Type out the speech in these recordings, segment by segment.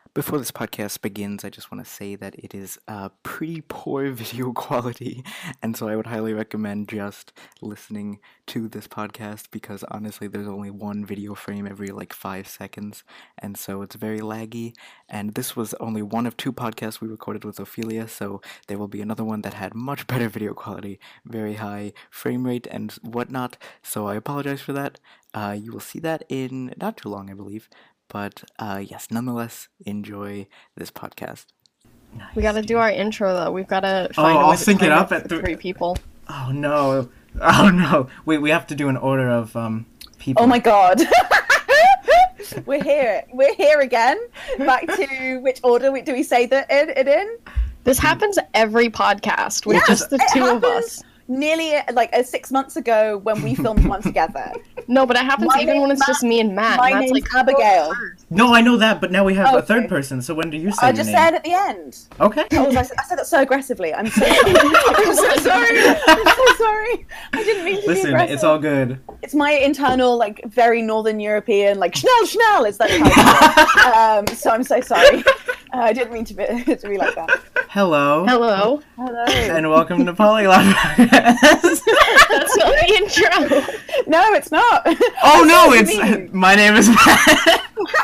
Before this podcast begins, I just want to say that it is pretty poor video quality, and so I would highly recommend just listening to this podcast because honestly, there's only one video frame every like 5 seconds, and so it's very laggy. And this was only one of two podcasts we recorded with Ophelia, so there will be another one that had much better video quality, very high frame rate, and whatnot. So I apologize for that. You will see that in not too long, I believe. But yes, nonetheless, enjoy this podcast. Nice. We gotta do our intro though. We've gotta find a way I'll to sync it up at three people. Oh no! Wait, we have to do an order of people. Oh my god! We're here again. Back to which order do we say that in? This happens every podcast with just the two of us. Nearly like 6 months ago when we filmed one together. No, but it happens even when it's just me and Matt. My name's like Abigail. No, I know that, but now we have a third person. So when do you say I your just name? said at the end. Okay. I said that so aggressively. I'm so sorry. I'm so sorry. I'm so sorry. I didn't mean to be aggressive. Listen, it's all good. It's my internal, like, very Northern European, like, Schnell is that how so I'm so sorry. I didn't mean to be like that. Hello. Hello. Hello. And welcome to Polyglot. That's not the intro. No, it's not. Oh no, it's my name is Matt.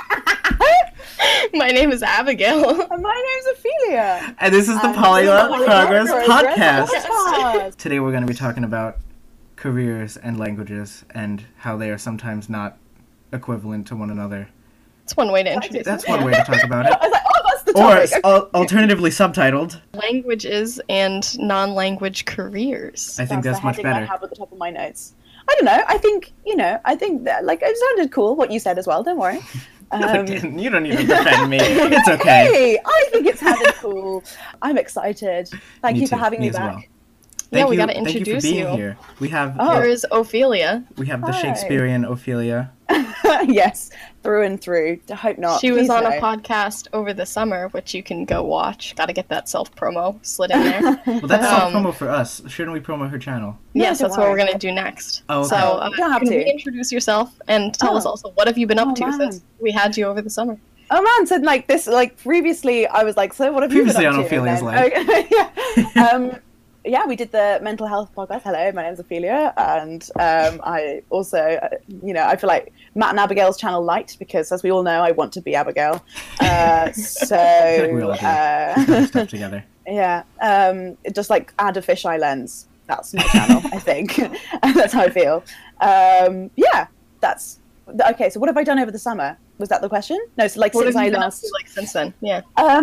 My name is Abigail. And my name's Ophelia. And this is the Polyglot Progress Podcast. Today we're going to be talking about careers and languages and how they are sometimes not equivalent to one another. That's one way to introduce it. That's one way to talk about it. I was like, oh, that's the topic. Or alternatively subtitled. Languages and non-language careers. I think that's much better. I have at the top of my notes. I don't know. I think that, like, it sounded cool what you said as well. Don't worry. You don't need to defend me. It's okay. Hey, I think it sounded cool. I'm excited. Thank you for having me back. Well. We gotta introduce you. Thank you for being here. We have here is Ophelia. We have the Shakespearean Ophelia. Yes, through and through. I hope not. She was on a podcast over the summer, which you can go watch. Gotta get that self-promo slid in there. Well, that's self-promo for us. Shouldn't we promo her channel? Yes, that's what we're gonna do next. Oh, okay. So, can you introduce yourself and tell us also what have you been up to since we had you over the summer? Oh man, so previously I was like, so what have you been up to? Previously on Ophelia's life. Yeah, we did the mental health podcast. Hello, my name's Ophelia, and I also, I feel like Matt and Abigail's channel light because, as we all know, I want to be Abigail. So we all do. Stuff together. Yeah, just like add a fisheye lens. That's my channel, I think. That's how I feel. Yeah, that's okay. So, what have I done over the summer? Was that the question? No, so like what since have I you been last, up to, like since then, yeah.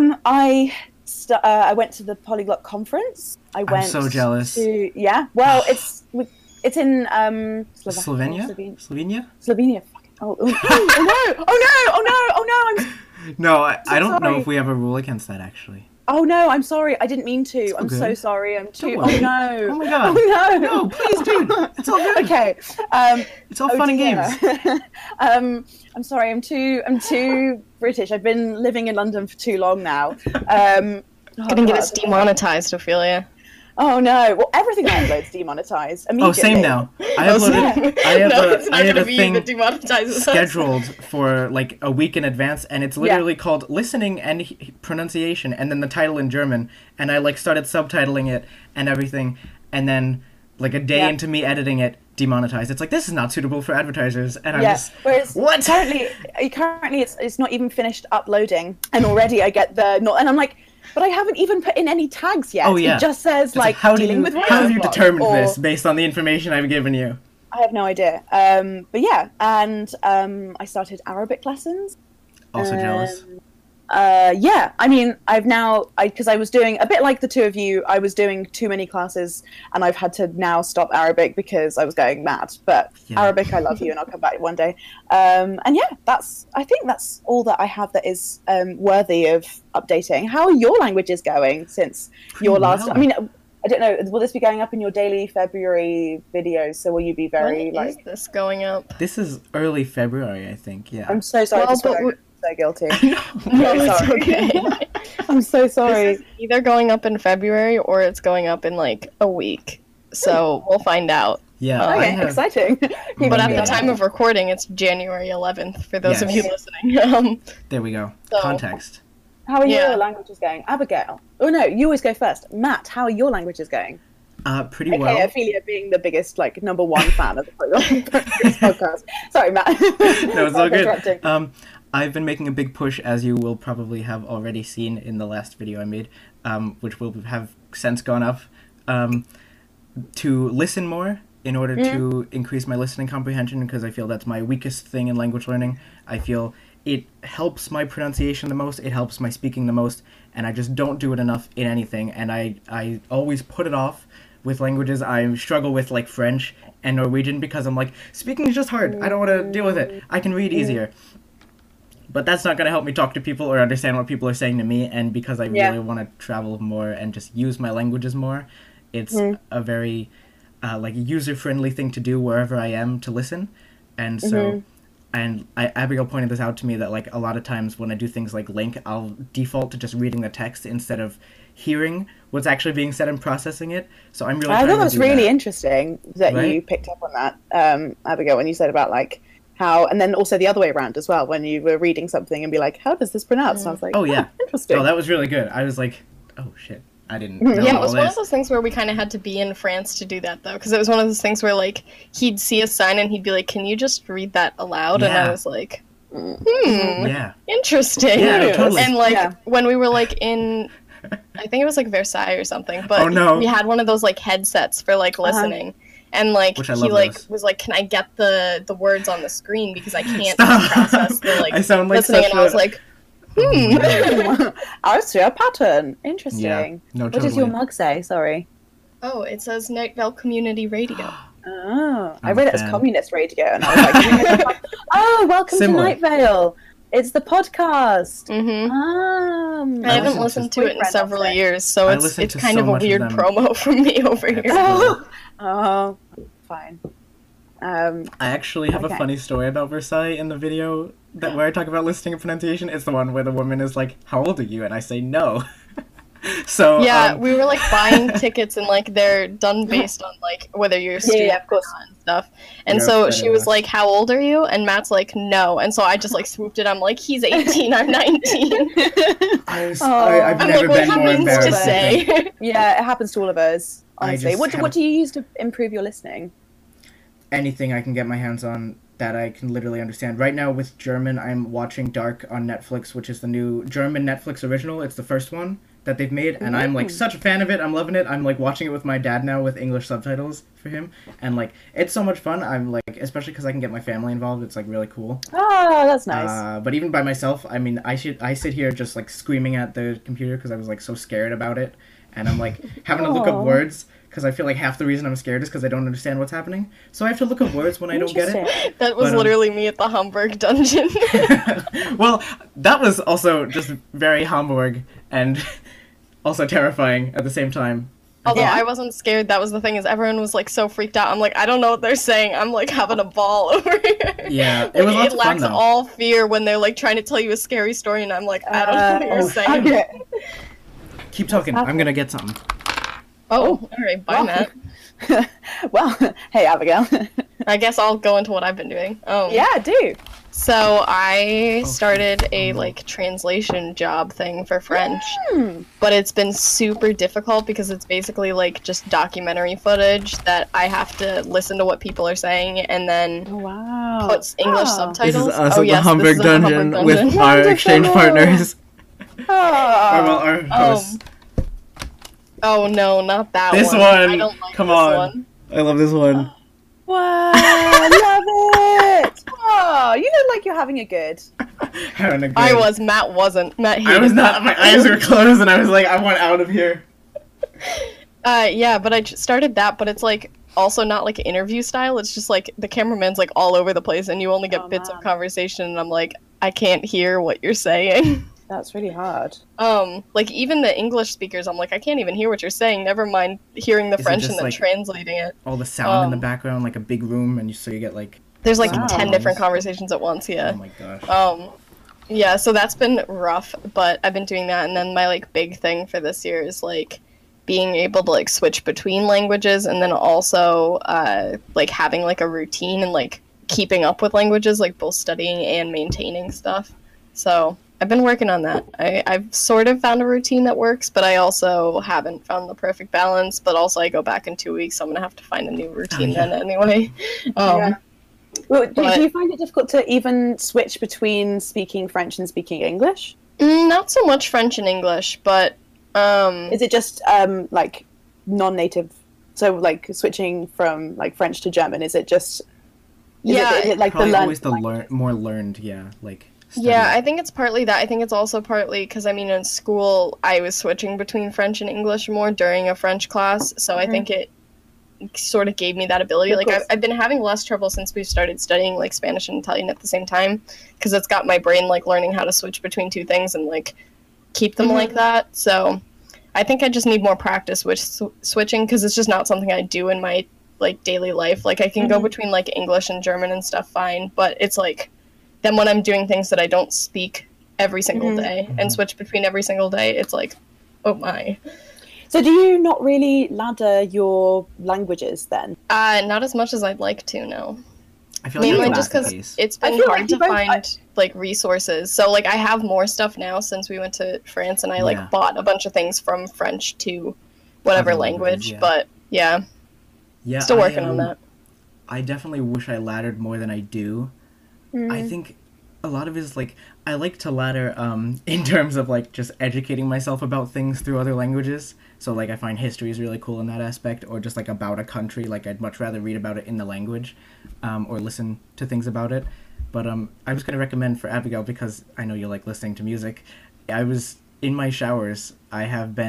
I went to the Polyglot conference. I'm so jealous. Well, it's in Slovenia. Slovenia. Oh no! No, I don't know if we have a rule against that actually. Oh no, I'm sorry. I didn't mean to. I'm so sorry. I'm too. Oh no! Oh my god! Oh no! No, please do. It's all good. Okay. It's all fun and games. I'm sorry. I'm too British. I've been living in London for too long now. Gonna get us demonetized, Ophelia. Oh no! Well, everything I upload's demonetized immediately. Oh, same now. I uploaded. I have a thing scheduled for like a week in advance, and it's literally called listening and pronunciation, and then the title in German. And I like started subtitling it and everything, and then like a day into me editing it, demonetized. It's like, this is not suitable for advertisers, and I'm just whereas what? Currently it's not even finished uploading, and already I get and I'm like, but I haven't even put in any tags yet. Oh yeah, it just says like how dealing with have you determined this based on the information I've given you? I have no idea. But yeah, and I started Arabic lessons. Also jealous. Yeah, I mean, because I was doing, a bit like the two of you, I was doing too many classes, and I've had to now stop Arabic because I was going mad. But Arabic, I love you, and I'll come back one day. And yeah, I think that's all that I have that is worthy of updating. How are your languages going since your last? I mean, I don't know. Will this be going up in your daily February videos? So will you be very when is this going up? This is early February, I think. Yeah. I'm so sorry. I'm so guilty. No, it's okay. I'm so sorry. This is either going up in February or it's going up in like a week. So we'll find out. Yeah. Okay, exciting. But at the time of recording, it's January 11th for those of you listening. There we go. Context. How are your languages going? Abigail. Oh no, you always go first. Matt, how are your languages going? Pretty well. Okay, Ophelia being the biggest, like, number one fan of the podcast. Sorry, Matt. No, it's all good. I've been making a big push, as you will probably have already seen in the last video I made, which will have since gone up, to listen more in order to increase my listening comprehension, because I feel that's my weakest thing in language learning. I feel it helps my pronunciation the most, it helps my speaking the most, and I just don't do it enough in anything, and I always put it off with languages. I struggle with, like, French and Norwegian because I'm like, speaking is just hard, I don't want to deal with it, I can read easier. But that's not going to help me talk to people or understand what people are saying to me, and because I really want to travel more and just use my languages more, it's a very, like, user-friendly thing to do wherever I am to listen, and so... And Abigail pointed this out to me, that, like, a lot of times when I do things like Link, I'll default to just reading the text instead of hearing what's actually being said and processing it. So I'm really. I thought that was really interesting that you picked up on that, Abigail, when you said about, like, how, and then also the other way around as well, when you were reading something and be like, how does this pronounce? And I was like, oh yeah, interesting. Oh, that was really good. I was like, oh shit. I didn't know it was one of those things where we kind of had to be in France to do that, though, because it was one of those things where, like, he'd see a sign and he'd be like, can you just read that aloud? And I was like, interesting. Yeah, totally. And, like, when we were, like, in, I think it was, like, Versailles or something, but we had one of those, like, headsets for, like, listening. And, like, he, like, was like, can I get the words on the screen, because I can't process the, like, listening, and I was like, I see a pattern. Interesting. Yeah. No, what does your mug say? Sorry. Oh, it says Night Vale Community Radio. Oh, I read it as Communist Radio, and I was like, oh, welcome to Night Vale. It's the podcast. I haven't listened to it in several years, so it's kind of a weird promo from me over here. Oh, fine. I actually have a funny story about Versailles in the video where I talk about listening and pronunciation. It's the one where the woman is like, how old are you? And I say no. So yeah, we were, like, buying tickets, and, like, they're done based on, like, whether you're a student of course, and stuff. And so she was like, how old are you? And Matt's like, no. And so I just, like, swooped it. I'm like, he's 18, I'm 19. I've never been more embarrassed to say. Yeah, it happens to all of us, honestly. What do you use to improve your listening? Anything I can get my hands on that I can literally understand. Right now with German, I'm watching Dark on Netflix, which is the new German Netflix original. It's the first one that they've made, and I'm, like, such a fan of it. I'm loving it. I'm, like, watching it with my dad now with English subtitles for him, and, like, it's so much fun. I'm, like, especially because I can get my family involved, it's, like, really cool. Oh, that's nice. But even by myself, I mean, I sit here just, like, screaming at the computer because I was, like, so scared about it, and I'm, like, having to look up words, because I feel like half the reason I'm scared is because I don't understand what's happening. So I have to look up words when I don't get it. That was literally me at the Hamburg dungeon. Well, that was also just very Hamburg and also terrifying at the same time. Although I wasn't scared, that was the thing, is everyone was, like, so freaked out. I'm like, I don't know what they're saying. I'm, like, having a ball over here. Yeah, it was lots of fun, though. It lacks all fear when they're, like, trying to tell you a scary story, and I'm like, I don't know what you're saying. Okay. Keep talking. I'm gonna get something. Oh, alright, bye, Matt. Well, hey, Abigail. I guess I'll go into what I've been doing. Yeah, do. So I started a, like, translation job thing for French, but it's been super difficult because it's basically, like, just documentary footage that I have to listen to what people are saying and then put English subtitles. This is us at the Hamburg dungeon with our exchange partners. Our hosts. Oh no, not that this one. I don't like Come this on. One. I love this one. Wow, love it! Oh, you look like you're having a good. Having a good. I was. Matt wasn't. Matt hated I was not. that. My eyes were closed, and I was like, I want out of here. Yeah, but I started that, but it's, like, also not, like, interview style. It's just, like, the cameraman's, like, all over the place, and you only get bits of conversation, and I'm like, I can't hear what you're saying. That's really hard. Like, even the English speakers, I'm like, I can't even hear what you're saying, never mind hearing the French and then, like, translating it. All the sound in the background, like a big room, and so you get, like... There's, like, 10 different conversations at once, yeah. Oh my gosh. Yeah, so that's been rough, but I've been doing that, and then my, like, big thing for this year is, like, being able to, like, switch between languages, and then also, like, having, like, a routine and, like, keeping up with languages, like, both studying and maintaining stuff. So I've been working on that. I've sort of found a routine that works, but I also haven't found the perfect balance. But also, I go back in 2 weeks, so I'm gonna have to find a new routine then anyway. Yeah. Well, do you find it difficult to even switch between speaking French and speaking English? Not so much French and English, but is it just like non-native? So like switching from like French to German, is it just? Is it like probably the always the more learned, like. Study. Yeah, I think it's partly that. I think it's also partly because, I mean, in school, I was switching between French and English more during a French class, so I think it sort of gave me that ability. Like, I've been having less trouble since we started studying, like, Spanish and Italian at the same time, because it's got my brain, like, learning how to switch between two things and, like, keep them like that. So I think I just need more practice with switching, because it's just not something I do in my, like, daily life. Like, I can go between, like, English and German and stuff fine, but it's, like... Then when I'm doing things that I don't speak every single day and switch between every single day, it's like, oh my. So do you not really ladder your languages then? Not as much as I'd like to, no. I feel mainly like just because it's been hard to find like resources. So like I have more stuff now since we went to France, and I like bought a bunch of things from French to whatever language. But still working on that. I definitely wish I laddered more than I do. I think a lot of it is, like, I like to ladder in terms of, like, just educating myself about things through other languages. So, like, I find history is really cool in that aspect, or just, like, about a country. Like, I'd much rather read about it in the language or listen to things about it. But I was going to recommend for Abigail, because I know you like listening to music. I was, in my showers, I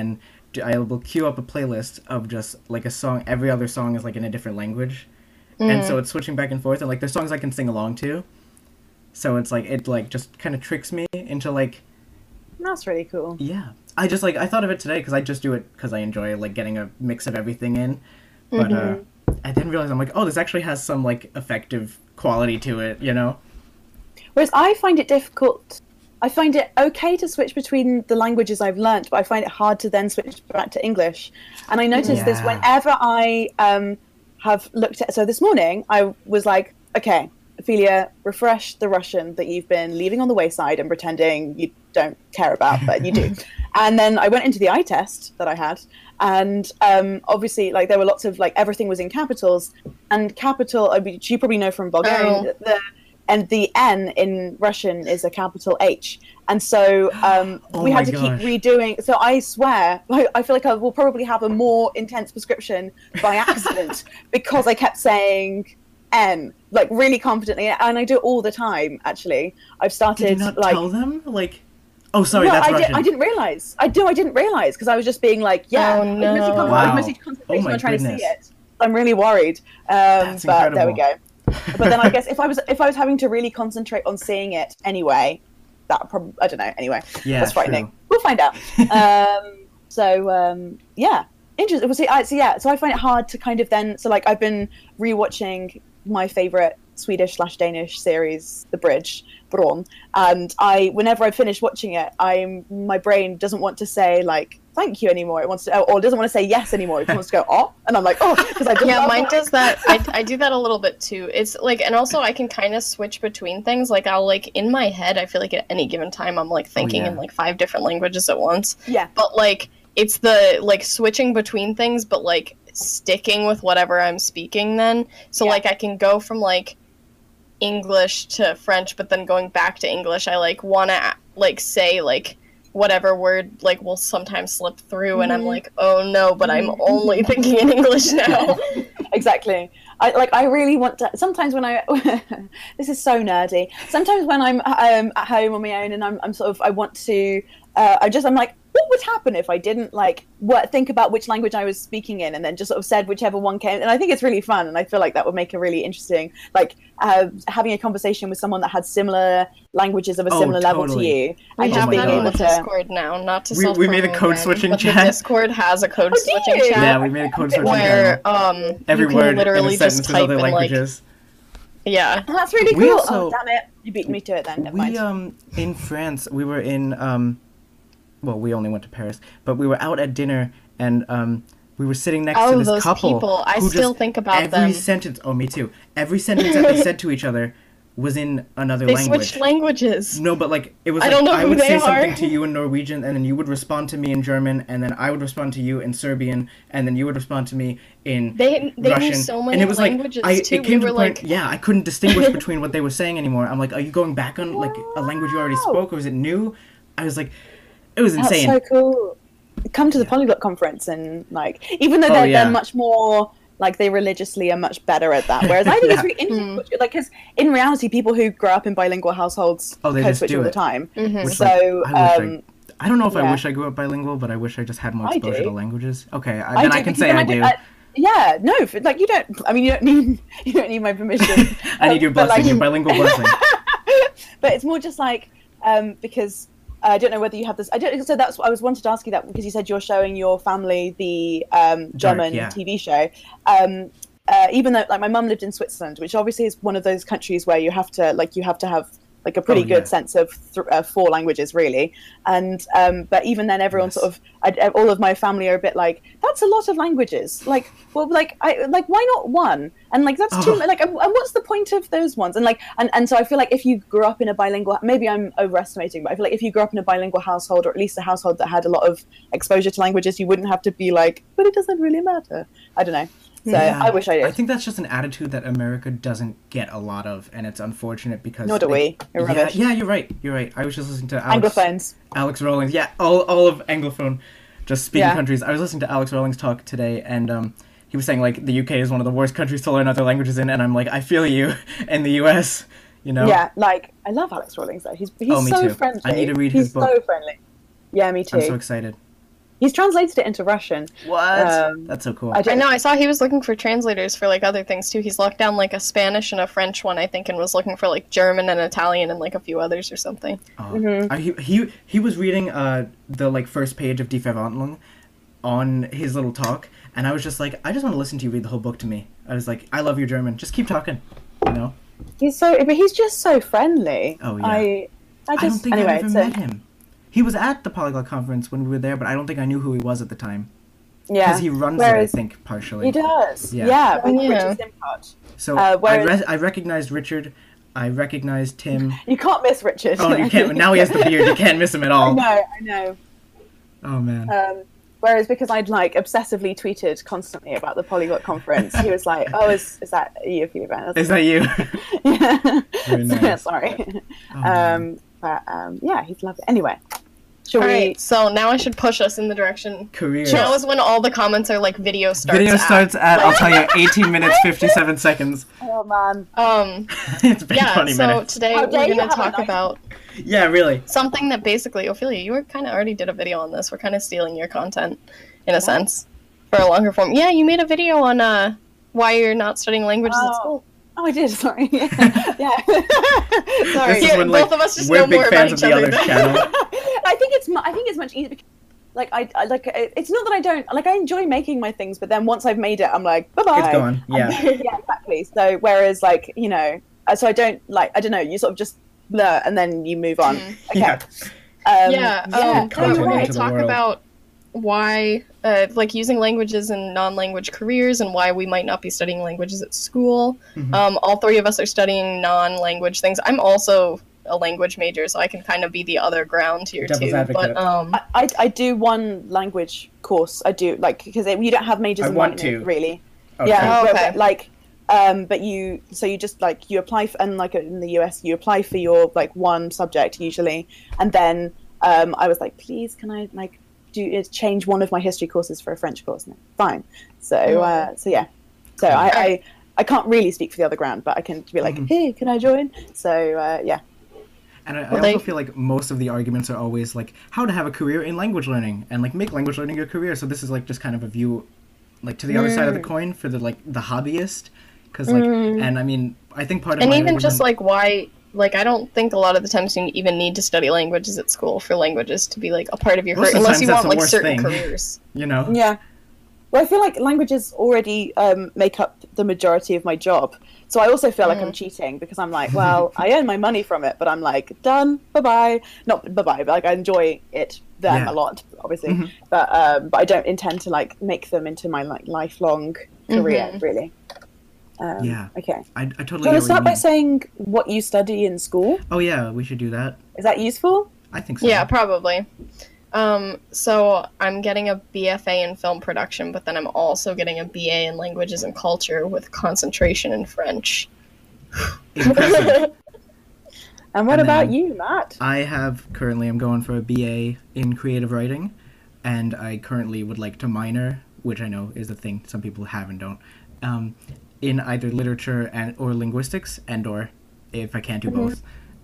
will queue up a playlist of just, like, a song. Every other song is, like, in a different language. And so it's switching back and forth. And, like, there's songs I can sing along to. So it's like, it like just kind of tricks me into like... That's really cool. Yeah. I just like, I thought of it today because I just do it because I enjoy like getting a mix of everything in. But I didn't realize, I'm like, oh, this actually has some like effective quality to it, you know? Whereas I find it difficult. I find it okay to switch between the languages I've learnt, but I find it hard to then switch back to English. And I noticed this whenever I have looked at... So this morning, I was like, okay... Ophelia, refresh the Russian that you've been leaving on the wayside and pretending you don't care about, but you do. And then I went into the eye test that I had, and obviously, like, there were lots of, like, everything was in capitals, and capital, which you probably know from Bulgarian, and the N in Russian is a capital H. And so we had to keep redoing. So I swear, I feel like I will probably have a more intense prescription by accident because I kept saying... N, like really confidently, and I do it all the time. Actually, I've started. Did you not like tell them? Like, oh, sorry, no, that's Russian. I didn't realize. I didn't realize because I was just being like, yeah. Oh no! I was mostly concentrating on trying to see it. I'm really worried. But incredible. There we go. But then I guess if I was having to really concentrate on seeing it anyway, that probably I don't know. Anyway, that's frightening. True. We'll find out. Yeah, interesting. Well, so I find it hard to kind of then. So like I've been rewatching my favorite Swedish/Danish series, The Bridge, Bron, and whenever I finish watching it, my brain doesn't want to say like thank you anymore. It wants to, or doesn't want to say yes anymore. It just wants to go oh, and I'm like oh, because I just mine does that. I do that a little bit too. It's like, and also I can kind of switch between things. Like I'll like in my head, I feel like at any given time I'm like thinking in like 5 different languages at once. Yeah, but like it's the like switching between things, but like sticking with whatever I'm speaking then. So like I can go from like English to French, but then going back to English, I like want to like say like whatever word like will sometimes slip through and I'm like, oh no, but I'm only thinking in English now. Exactly. I really want to, sometimes when this is so nerdy, sometimes when I'm at home on my own and I'm sort of, I want to, I'm like, what would happen if I didn't like think about which language I was speaking in and then just sort of said whichever one came? And I think it's really fun, and I feel like that would make a really interesting, like having a conversation with someone that had similar languages of a similar level to you. We have that on the Discord now, not to we made a code switching chat. The Discord has a code switching chat. Yeah, we made a code switching chat where every you word literally in a sentence is other languages. Like, yeah, and that's really cool. Oh damn it! You beat me to it then. Never mind. In France, we were in well, we only went to Paris, but we were out at dinner, and we were sitting next to this those couple. People. I still think about every sentence. Oh, me too. Every sentence that they said to each other was in another They language. switched languages. No, but like it was I like don't know I who would they say are. something to you in Norwegian, and then you would respond to me in German, and then I would respond to you in Serbian, and then you would respond to me in They Russian. knew so many and it was languages like too. it came We to were the point, like, yeah, I couldn't distinguish between what they were saying anymore. I'm like, are you going back on like a language you already spoke, or is it new? I was like, it was insane. That's so cool. Come to the Polyglot conference and like, even though Oh, yeah. they're much more like they religiously are much better at that. Whereas I think Yeah. it's really interesting, like because in reality, people who grow up in bilingual households Oh, they code just switch do all the it. time. Which, So I don't know if I yeah. wish I grew up bilingual, but I wish I just had more I exposure do. to languages. Okay, I then do, I can because say then I do. Yeah, no, like you don't. I mean, you don't need my permission. I need your but, blessing, like- your bilingual blessing. But it's more just like because I don't know whether you have this. I don't. So that's what I was wanted to ask you that because you said you're showing your family the German yeah. TV show. Even though like my mum lived in Switzerland, which obviously is one of those countries where you have to have like a pretty Oh, yeah. good sense of 4 languages really, and but even then everyone Yes. sort of all of my family are a bit like that's a lot of languages, like well like why not one, and like that's too Oh. like and what's the point of those ones, and like and so I feel like if you grew up in a bilingual, maybe I'm overestimating, but I feel like if you grew up in a bilingual household, or at least a household that had a lot of exposure to languages, you wouldn't have to be like, but it doesn't really matter. I don't know. So Yeah. I wish I did. I think that's just an attitude that America doesn't get a lot of, and it's unfortunate because Nor do we. You're yeah, rubbish. yeah, you're right. You're right. I was just listening to Anglophones. Alex Rawlings. Yeah, all of Anglophone, just speaking Yeah. countries. I was listening to Alex Rawlings talk today, and he was saying like the UK is one of the worst countries to learn other languages in, and I'm like, I feel you in the US. You know. Yeah, like I love Alex Rawlings though. He's Oh, me so too. friendly. I need to read his He's book. so friendly. Yeah, me too. I'm so excited. He's translated it into Russian. What? That's so cool. I know. I saw he was looking for translators for like other things too. He's locked down like a Spanish and a French one, I think, and was looking for like German and Italian and like a few others or something. He was reading the like first page of Die Verwandlung on his little talk, and I was just like, I just want to listen to you read the whole book to me. I was like, I love your German. Just keep talking. You know. But he's just so friendly. Oh, yeah. I I don't just think anyway. I ever so, met him. He was at the Polyglot conference when we were there, but I don't think I knew who he was at the time. yeah, Because he runs Whereas it, I think, partially. he does. Yeah. Yeah, with Yeah. Richard Simpart. So whereas- I recognized Richard. I recognized Tim. You can't miss Richard. Oh, you can't. Now he has the beard. You can't miss him at all. I know. Oh man. Whereas because I'd like obsessively tweeted constantly about the Polyglot conference, he was like, "Oh, is that you, Fiona?" Is that you? Yeah. Very So, yeah, nice. sorry. Oh, man. Yeah, he's lovely. Anyway, shall we? Alright, so now I should push us in the direction. Career. Now is when all the comments are like video starts. Video starts at, I'll tell you, 18 minutes, 57 seconds. Oh man. It's been Yeah, 20 so minutes. today How we're dare you going to have a talk nice- about Yeah, really. something that basically, Ophelia, you were kind of already did a video on this. We're kind of stealing your content, in a sense, for a longer form. Yeah, you made a video on why you're not studying languages at school. Oh, I did. Sorry. Yeah. Sorry. This is Yeah, when, both like, of us just we're know big more fans about of each the other. other's channel. I think it's much easier because, like, I like it's not that I don't like, I enjoy making my things, but then once I've made it, I'm like, bye bye. It's gone. Yeah. Yeah, exactly. So whereas like so I don't know, you sort of just blur and then you move on. Okay. Yeah. Yeah, Content we wanted into to the talk world. about why, like, using languages in non-language careers and why we might not be studying languages at school. Mm-hmm. All three of us are studying non-language things. I'm also a language major, so I can kind of be the other ground here Devil's too. advocate. But I do one language course. I do like because you don't have majors I in want one to. really. Okay. Yeah, Oh, but, okay. like but you just like you apply for, and like in the US you apply for your like one subject usually, and then I was like, please can I like change one of my history courses for a French course? No, fine. So yeah, so I can't really speak for the other ground, but I can be like, hey, can I join? So yeah. And I Well, also feel like most of the arguments are always like how to have a career in language learning and like make language learning your career. So this is like just kind of a view like to the other side of the coin for the like the hobbyist, because like and I mean I think part of and my even just argument- like why, like, I don't think a lot of the times you even need to study languages at school for languages to be like a part of your Most career, of the unless times you that's want the like worst certain thing. careers. you know Yeah. Well, I feel like languages already make up the majority of my job. So I also feel like I'm cheating because I'm like, well, I earn my money from it, but I'm like, done, bye-bye. Not bye-bye, but like I enjoy it then Yeah. a lot, obviously. But I don't intend to like make them into my like lifelong career, really. Yeah. Okay. I totally Do you want get to what start you by mean. saying what you study in school? Oh yeah, we should do that. Is that useful? I think so. Yeah, probably. So I'm getting a BFA in film production, but then I'm also getting a BA in languages and culture with concentration in French. Impressive. And what And about then you, Matt? I'm going for a BA in creative writing, and I currently would like to minor, which I know is a thing some people have and don't, in either literature or linguistics, or if I can't do both.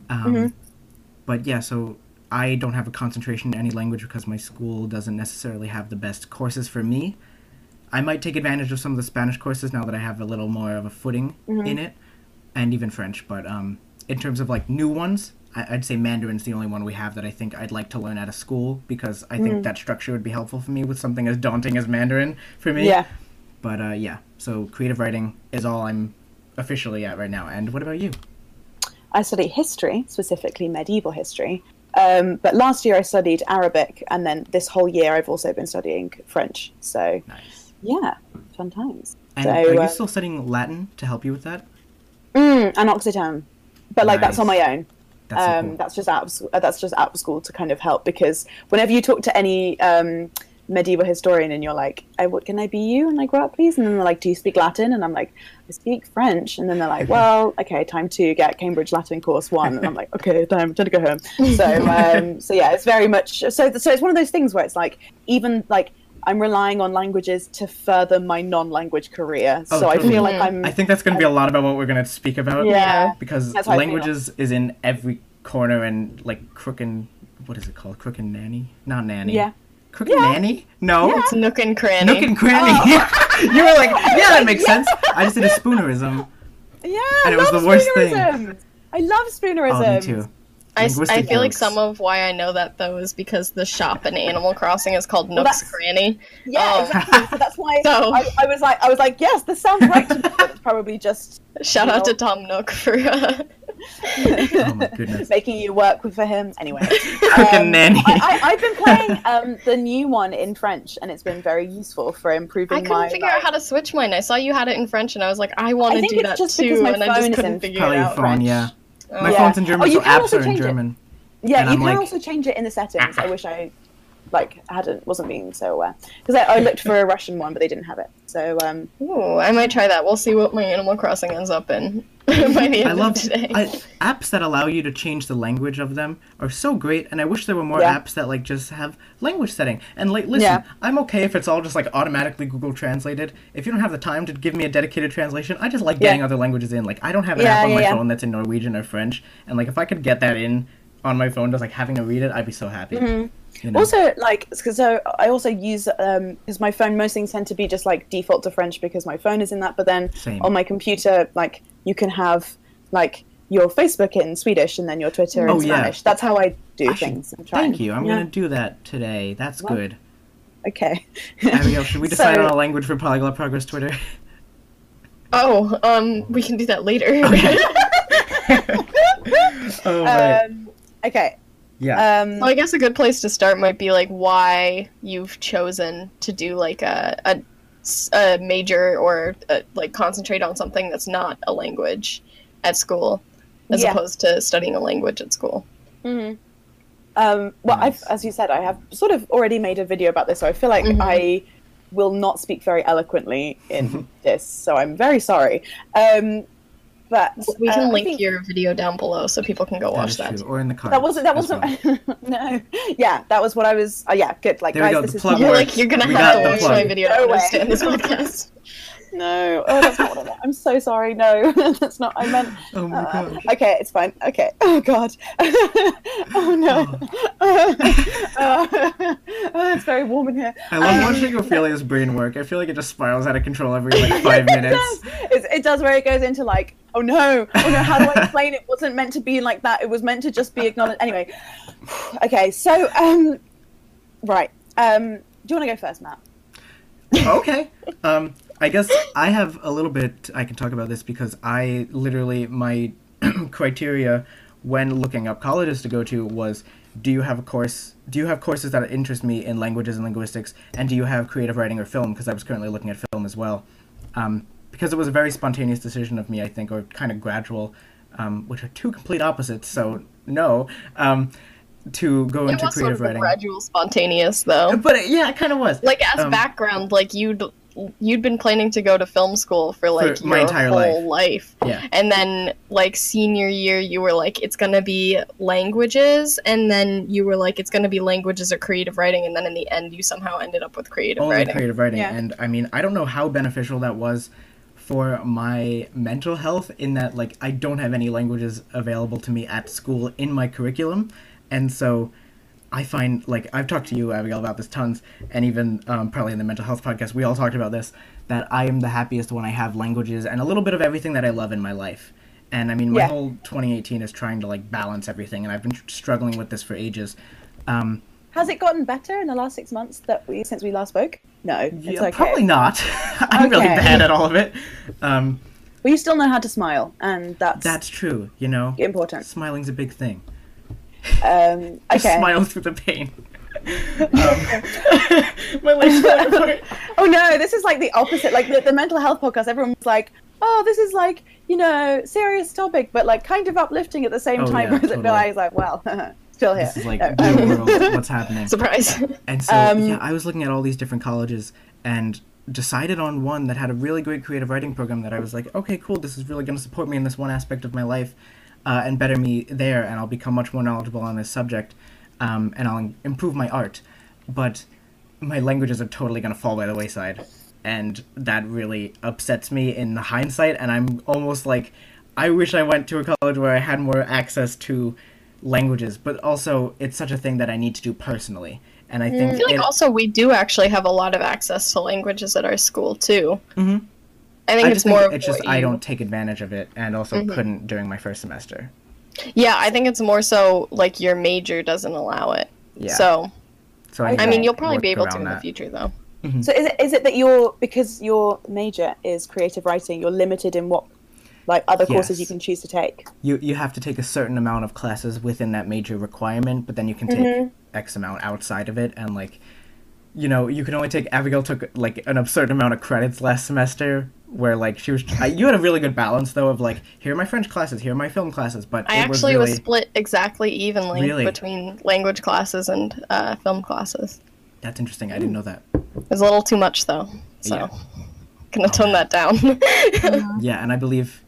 But yeah, so I don't have a concentration in any language because my school doesn't necessarily have the best courses for me. I might take advantage of some of the Spanish courses now that I have a little more of a footing in it, and even French, but in terms of like new ones, I'd say Mandarin's the only one we have that I think I'd like to learn out of school, because I think that structure would be helpful for me with something as daunting as Mandarin for me. Yeah. But yeah, so creative writing is all I'm officially at right now. And what about you? I study history, specifically medieval history. But last year I studied Arabic, and then this whole year I've also been studying French. So, Nice. yeah, fun times. And So, are you still studying Latin to help you with that? and Occitan, but like that's on Nice. my own. That's so cool. That's just out of school to kind of help, because whenever you talk to any medieval historian and you're like, what can I be you? And I go out, please. And then they're like, do you speak Latin? And I'm like, I speak French. And then they're like, well, okay, time to get Cambridge Latin course 1. And I'm like, okay, time to go home. So yeah, it's very much so it's one of those things where it's like, even like I'm relying on languages to further my non-language career. Oh, So I totally. feel like I'm I think that's going to be a lot about what we're going to speak about. Yeah. Because That's how I feel. languages is in every corner, and like Crook and... What is it called? Crook and Nanny? Not Nanny. Yeah. Crook and Nanny? No. It's Nook and Cranny. Nook and Cranny. You were like, yeah, that makes sense. I just did a spoonerism. Yeah, And I it was love the worst thing. spoonerisms. I love spoonerisms. Oh, me too. I Linguistic feel like jokes. some of why I know that, though, is because the shop in Animal Crossing is called Nook's that's- Cranny. Yeah, Oh. exactly. So that's why So- I was like, yes, this sounds right to me. But it's probably just Shout out to Tom Nook for Oh my goodness. making you work for him. Anyway, Crook and Nanny. I've been playing the new one in French, and it's been very useful for improving I couldn't figure out how to switch mine. I saw you had it in French, and I was like, I want to think do it's that just because too, my and I phone just is couldn't in figure Probably it your out. phone, French. yeah. Oh. My Yeah. phone's in German, Oh, you so can apps also are in change it. German. Yeah, And you I'm can like- also change it in the settings. I wish I wasn't being so aware, because I looked for a Russian one, but they didn't have it. So Ooh, I might try that. We'll see what my Animal Crossing ends up in by the I end love of today. apps that allow you to change the language of them are so great, and I wish there were more Yeah. apps that like just have language setting. And like, listen, Yeah. I'm okay if it's all just like automatically Google translated. If you don't have the time to give me a dedicated translation, I just like getting other languages in. Like, I don't have an app on my phone that's in Norwegian or French, and like if I could get that in on my phone, just like having to read it, I'd be so happy. You know? Also, like, so I also use because my phone, most things tend to be just like default to French because my phone is in that. But then Same. on my computer, like, you can have like your Facebook in Swedish and then your Twitter in Oh, yeah. Spanish. That's how I do I should- things. I'm trying. Thank you. I'm Yeah. gonna do that today. That's Well, good. Okay. Abigail, should we decide So- on a language for Polyglot Progress Twitter? Oh, we can do that later. Oh right. Okay. Yeah. Well, I guess a good place to start might be like why you've chosen to do like a major or like concentrate on something that's not a language at school, as Yeah. opposed to studying a language at school. Well, Nice. as you said, I have sort of already made a video about this, so I feel like I will not speak very eloquently in this, so I'm very sorry. But We I can link think your video down below so people can go That watch is that. true. Or in the car. that wasn't no. Yeah, that was what I was. Yeah, good. Like, There we guys, go, this the is plug You're works. like, you're gonna We have got to the watch plug. my video to No way. understand this podcast. No, oh, that's not what I meant. I'm so sorry. No, that's not. I meant. Oh my gosh. Okay, it's fine. Okay. Oh God. Oh no. It's very warm in here. I love watching Ophelia's brain work. I feel like it just spirals out of control every like 5 minutes. It does, where it goes into like, oh no, how do I explain it wasn't meant to be like that, it was meant to just be acknowledged. Anyway, okay, so right, do you want to go first, Matt? Okay. I guess I have a little bit I can talk about this because I literally my criteria when looking up colleges to go to was do you have courses that interest me in languages and linguistics, and do you have creative writing or film, because I was currently looking at film as well. Because because it was a very spontaneous decision of me, I think, or kind of gradual, which are two complete opposites. So no, to go into creative sort of writing. Gradual, spontaneous, though. But yeah, it kind of was. Like as background, like you'd been planning to go to film school for like my entire whole life. Yeah. And then like senior year you were like it's going to be languages, and then you were like it's going to be languages or creative writing, and then in the end you somehow ended up with creative writing. Creative writing. Yeah. And I mean, I don't know how beneficial that was for my mental health, in that like I don't have any languages available to me at school in my curriculum. And so I find, like, I've talked to you, Abigail, about this tons, and even probably in the mental health podcast, we all talked about this, that I am the happiest when I have languages and a little bit of everything that I love in my life. And I mean, my whole 2018 is trying to, like, balance everything, and I've been struggling with this for ages. Has it gotten better in the last 6 months since we last spoke? No, it's okay. Probably not. I'm really bad at all of it. Well, you still know how to smile, and that's true, you know? Important. Smiling's a big thing. Okay. Smile through the pain. My leg's falling apart. Oh no, this is like the opposite. Like the mental health podcast, everyone's like, oh, this is like, serious topic, but like kind of uplifting at the same time. Yeah, Whereas totally. I was like, well, still here. This is like real world, what's happening. Surprise. And so, I was looking at all these different colleges and decided on one that had a really great creative writing program that I was like, okay, cool, this is really going to support me in this one aspect of my life. And better me there, and I'll become much more knowledgeable on this subject, and I'll improve my art. But my languages are totally going to fall by the wayside, and that really upsets me in hindsight, and I'm almost like, I wish I went to a college where I had more access to languages, but also it's such a thing that I need to do personally. And I think I feel like also we do actually have a lot of access to languages at our school, too. Mm-hmm. I think it's more. It's just I don't take advantage of it, and also couldn't during my first semester. Yeah, I think it's more so like your major doesn't allow it. Yeah. So I mean, you'll probably work be able to around in the that. future, though. Mm-hmm. So is it that because your major is creative writing, you're limited in what like other courses you can choose to take? You have to take a certain amount of classes within that major requirement, but then you can take X amount outside of it, and like, you can only take. Abigail took like an absurd amount of credits last semester, where like she was. You had a really good balance though of like, here are my French classes, here are my film classes, but I actually was split exactly evenly between language classes and film classes. That's interesting. I didn't know that. It was a little too much though, so gonna tone that down. Yeah, and I believe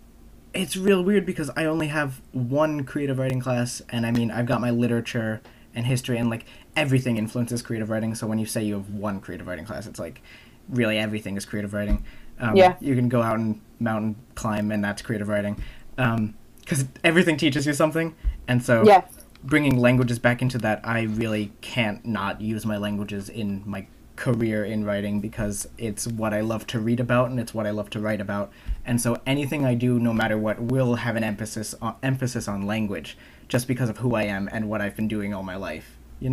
it's real weird because I only have one creative writing class, and I mean I've got my literature and history, and like everything influences creative writing. So when you say you have one creative writing class, it's like really everything is creative writing. You can go out and mountain climb, and that's creative writing, because everything teaches you something. And so bringing languages back into that, I really can't not use my languages in my career in writing, because it's what I love to read about and it's what I love to write about. And so anything I do, no matter what, will have an emphasis on language, just because of who I am and what I've been doing all my life,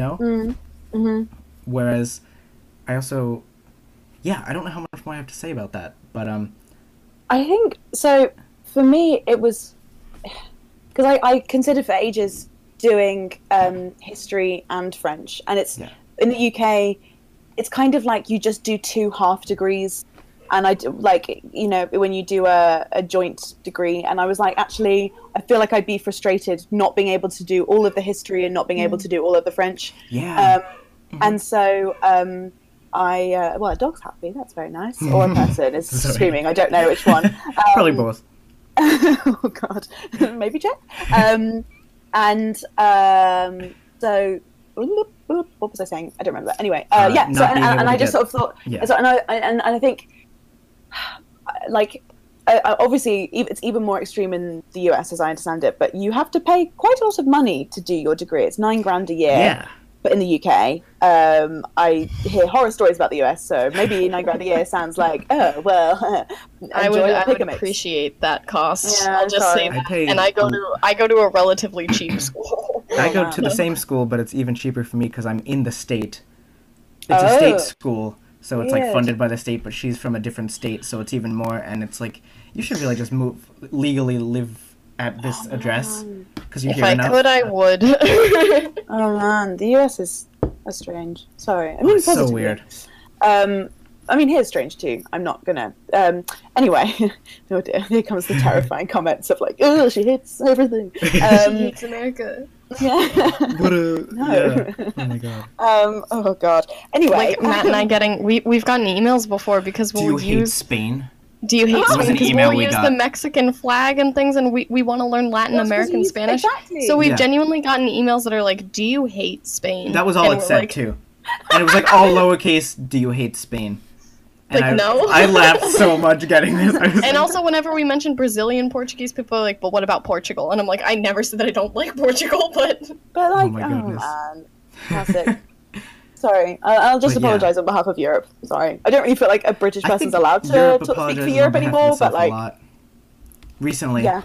Whereas I also, I don't know how much more I have to say about that, but I think so. For me, it was because I considered for ages doing history and French, and it's in the UK. It's kind of like you just do 2 half degrees, and I do, like, when you do a joint degree, and I was like, actually, I feel like I'd be frustrated not being able to do all of the history and not being able to do all of the French. And so a dog's happy, that's very nice, or a person is screaming, I don't know which one. Probably both. Oh god, maybe check. So what was I saying? I don't remember. Anyway, so and I just sort of thought, so, and I think, like, obviously it's even more extreme in the US as I understand it, but you have to pay quite a lot of money to do your degree. It's $9,000 a year. Yeah. But in the UK, I hear horror stories about the US, so maybe $9,000 a year sounds like, oh well. I would appreciate that cost. Yeah, I'll just say that. And I go to a relatively cheap school. I go to the same school, but it's even cheaper for me because I'm in the state. It's a state school, so it's like funded by the state, but she's from a different state, so it's even more. And it's like, you should really just legally live at this address, because you hear enough. If I could, I would. Oh man, the US is strange. Sorry, I mean it's so weird. I mean, here's strange too. I'm not gonna. Anyway, oh dear, here comes the terrifying comments of like, oh, she hates everything. She hates America. Yeah. What a No. yeah. Oh my god. Oh god. Anyway, Like Matt and I we've gotten emails before because Do we'll you hate use. Spain? Do you hate That was Spain? an Because email we'll we use got. the Mexican flag and things, and we want to learn Latin That's 'cause American you- Spanish. exactly. So we've Yeah. genuinely gotten emails that are like, "Do you hate Spain?" That was all And it we're said like, too, and it was like all lowercase. Do you hate Spain? And Like, no. I laughed so much getting this. I was And like, also, whenever we mention Brazilian Portuguese, people are like, "But what about Portugal?" And I'm like, I never said that I don't like Portugal, but like, my oh goodness. man, classic. Sorry, I'll just But yeah. apologize on behalf of Europe. Sorry, I don't really feel like a British I person's think allowed to Europe speak for apologizes Europe on behalf of anymore, itself but like, a lot. Recently, yeah.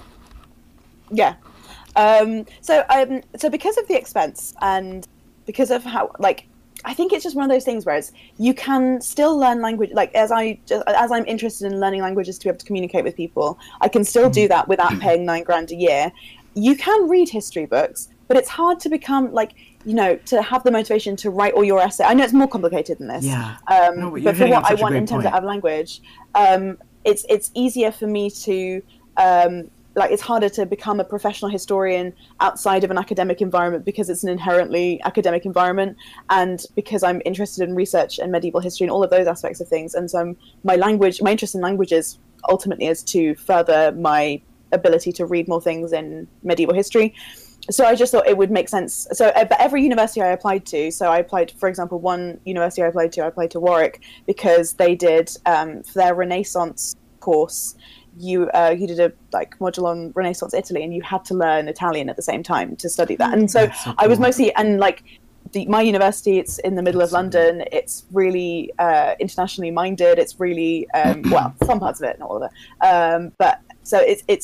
So because of the expense and because of how, like, I think it's just one of those things where it's, you can still learn language. Like, as I'm interested in learning languages to be able to communicate with people, I can still do that without paying $9,000 a year. You can read history books, but it's hard to become like, you know, to have the motivation to write all your essay. I know it's more complicated than this. Yeah. No, but you're but for hitting on what I such a want great in terms point. of language, it's easier for me to like, it's harder to become a professional historian outside of an academic environment because it's an inherently academic environment, and because I'm interested in research and medieval history and all of those aspects of things. And so my interest in languages ultimately is to further my ability to read more things in medieval history. So I just thought it would make sense. So, but every university I applied to, so I applied, for example, one university I applied to Warwick, because they did for their Renaissance course, you did a like module on Renaissance Italy, and you had to learn Italian at the same time to study that. And so, That's so I was cool. mostly, and like my university, it's in the middle of London. It's really internationally minded. It's really well, some parts of it, not all of it. But so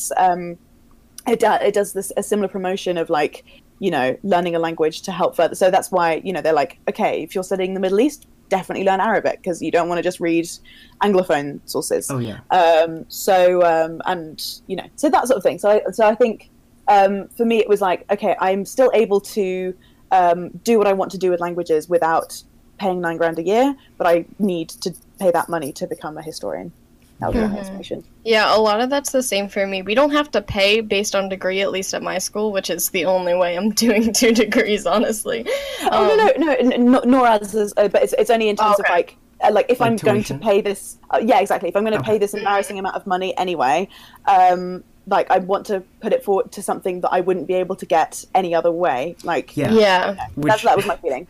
it does this a similar promotion of, like, you know, learning a language to help further. So that's why, you know, they're like, okay, if you're studying the Middle East, definitely learn Arabic, because you don't want to just read Anglophone sources. Oh yeah. And you know, so that sort of thing. So I think for me it was like, okay, I'm still able to do what I want to do with languages without paying $9,000 a year, but I need to pay that money to become a historian. That was my inspiration. yeah, a lot of that's the same for me. We don't have to pay based on degree, at least at my school, which is the only way I'm doing 2 degrees, honestly. No, nor as but it's only in terms of Okay. like if Like I'm going to tuition? pay this, yeah, exactly. If I'm going to pay this embarrassing amount of money anyway, like, I want to put it forward to something that I wouldn't be able to get any other way. Like, Yeah. Yeah, that was my feeling.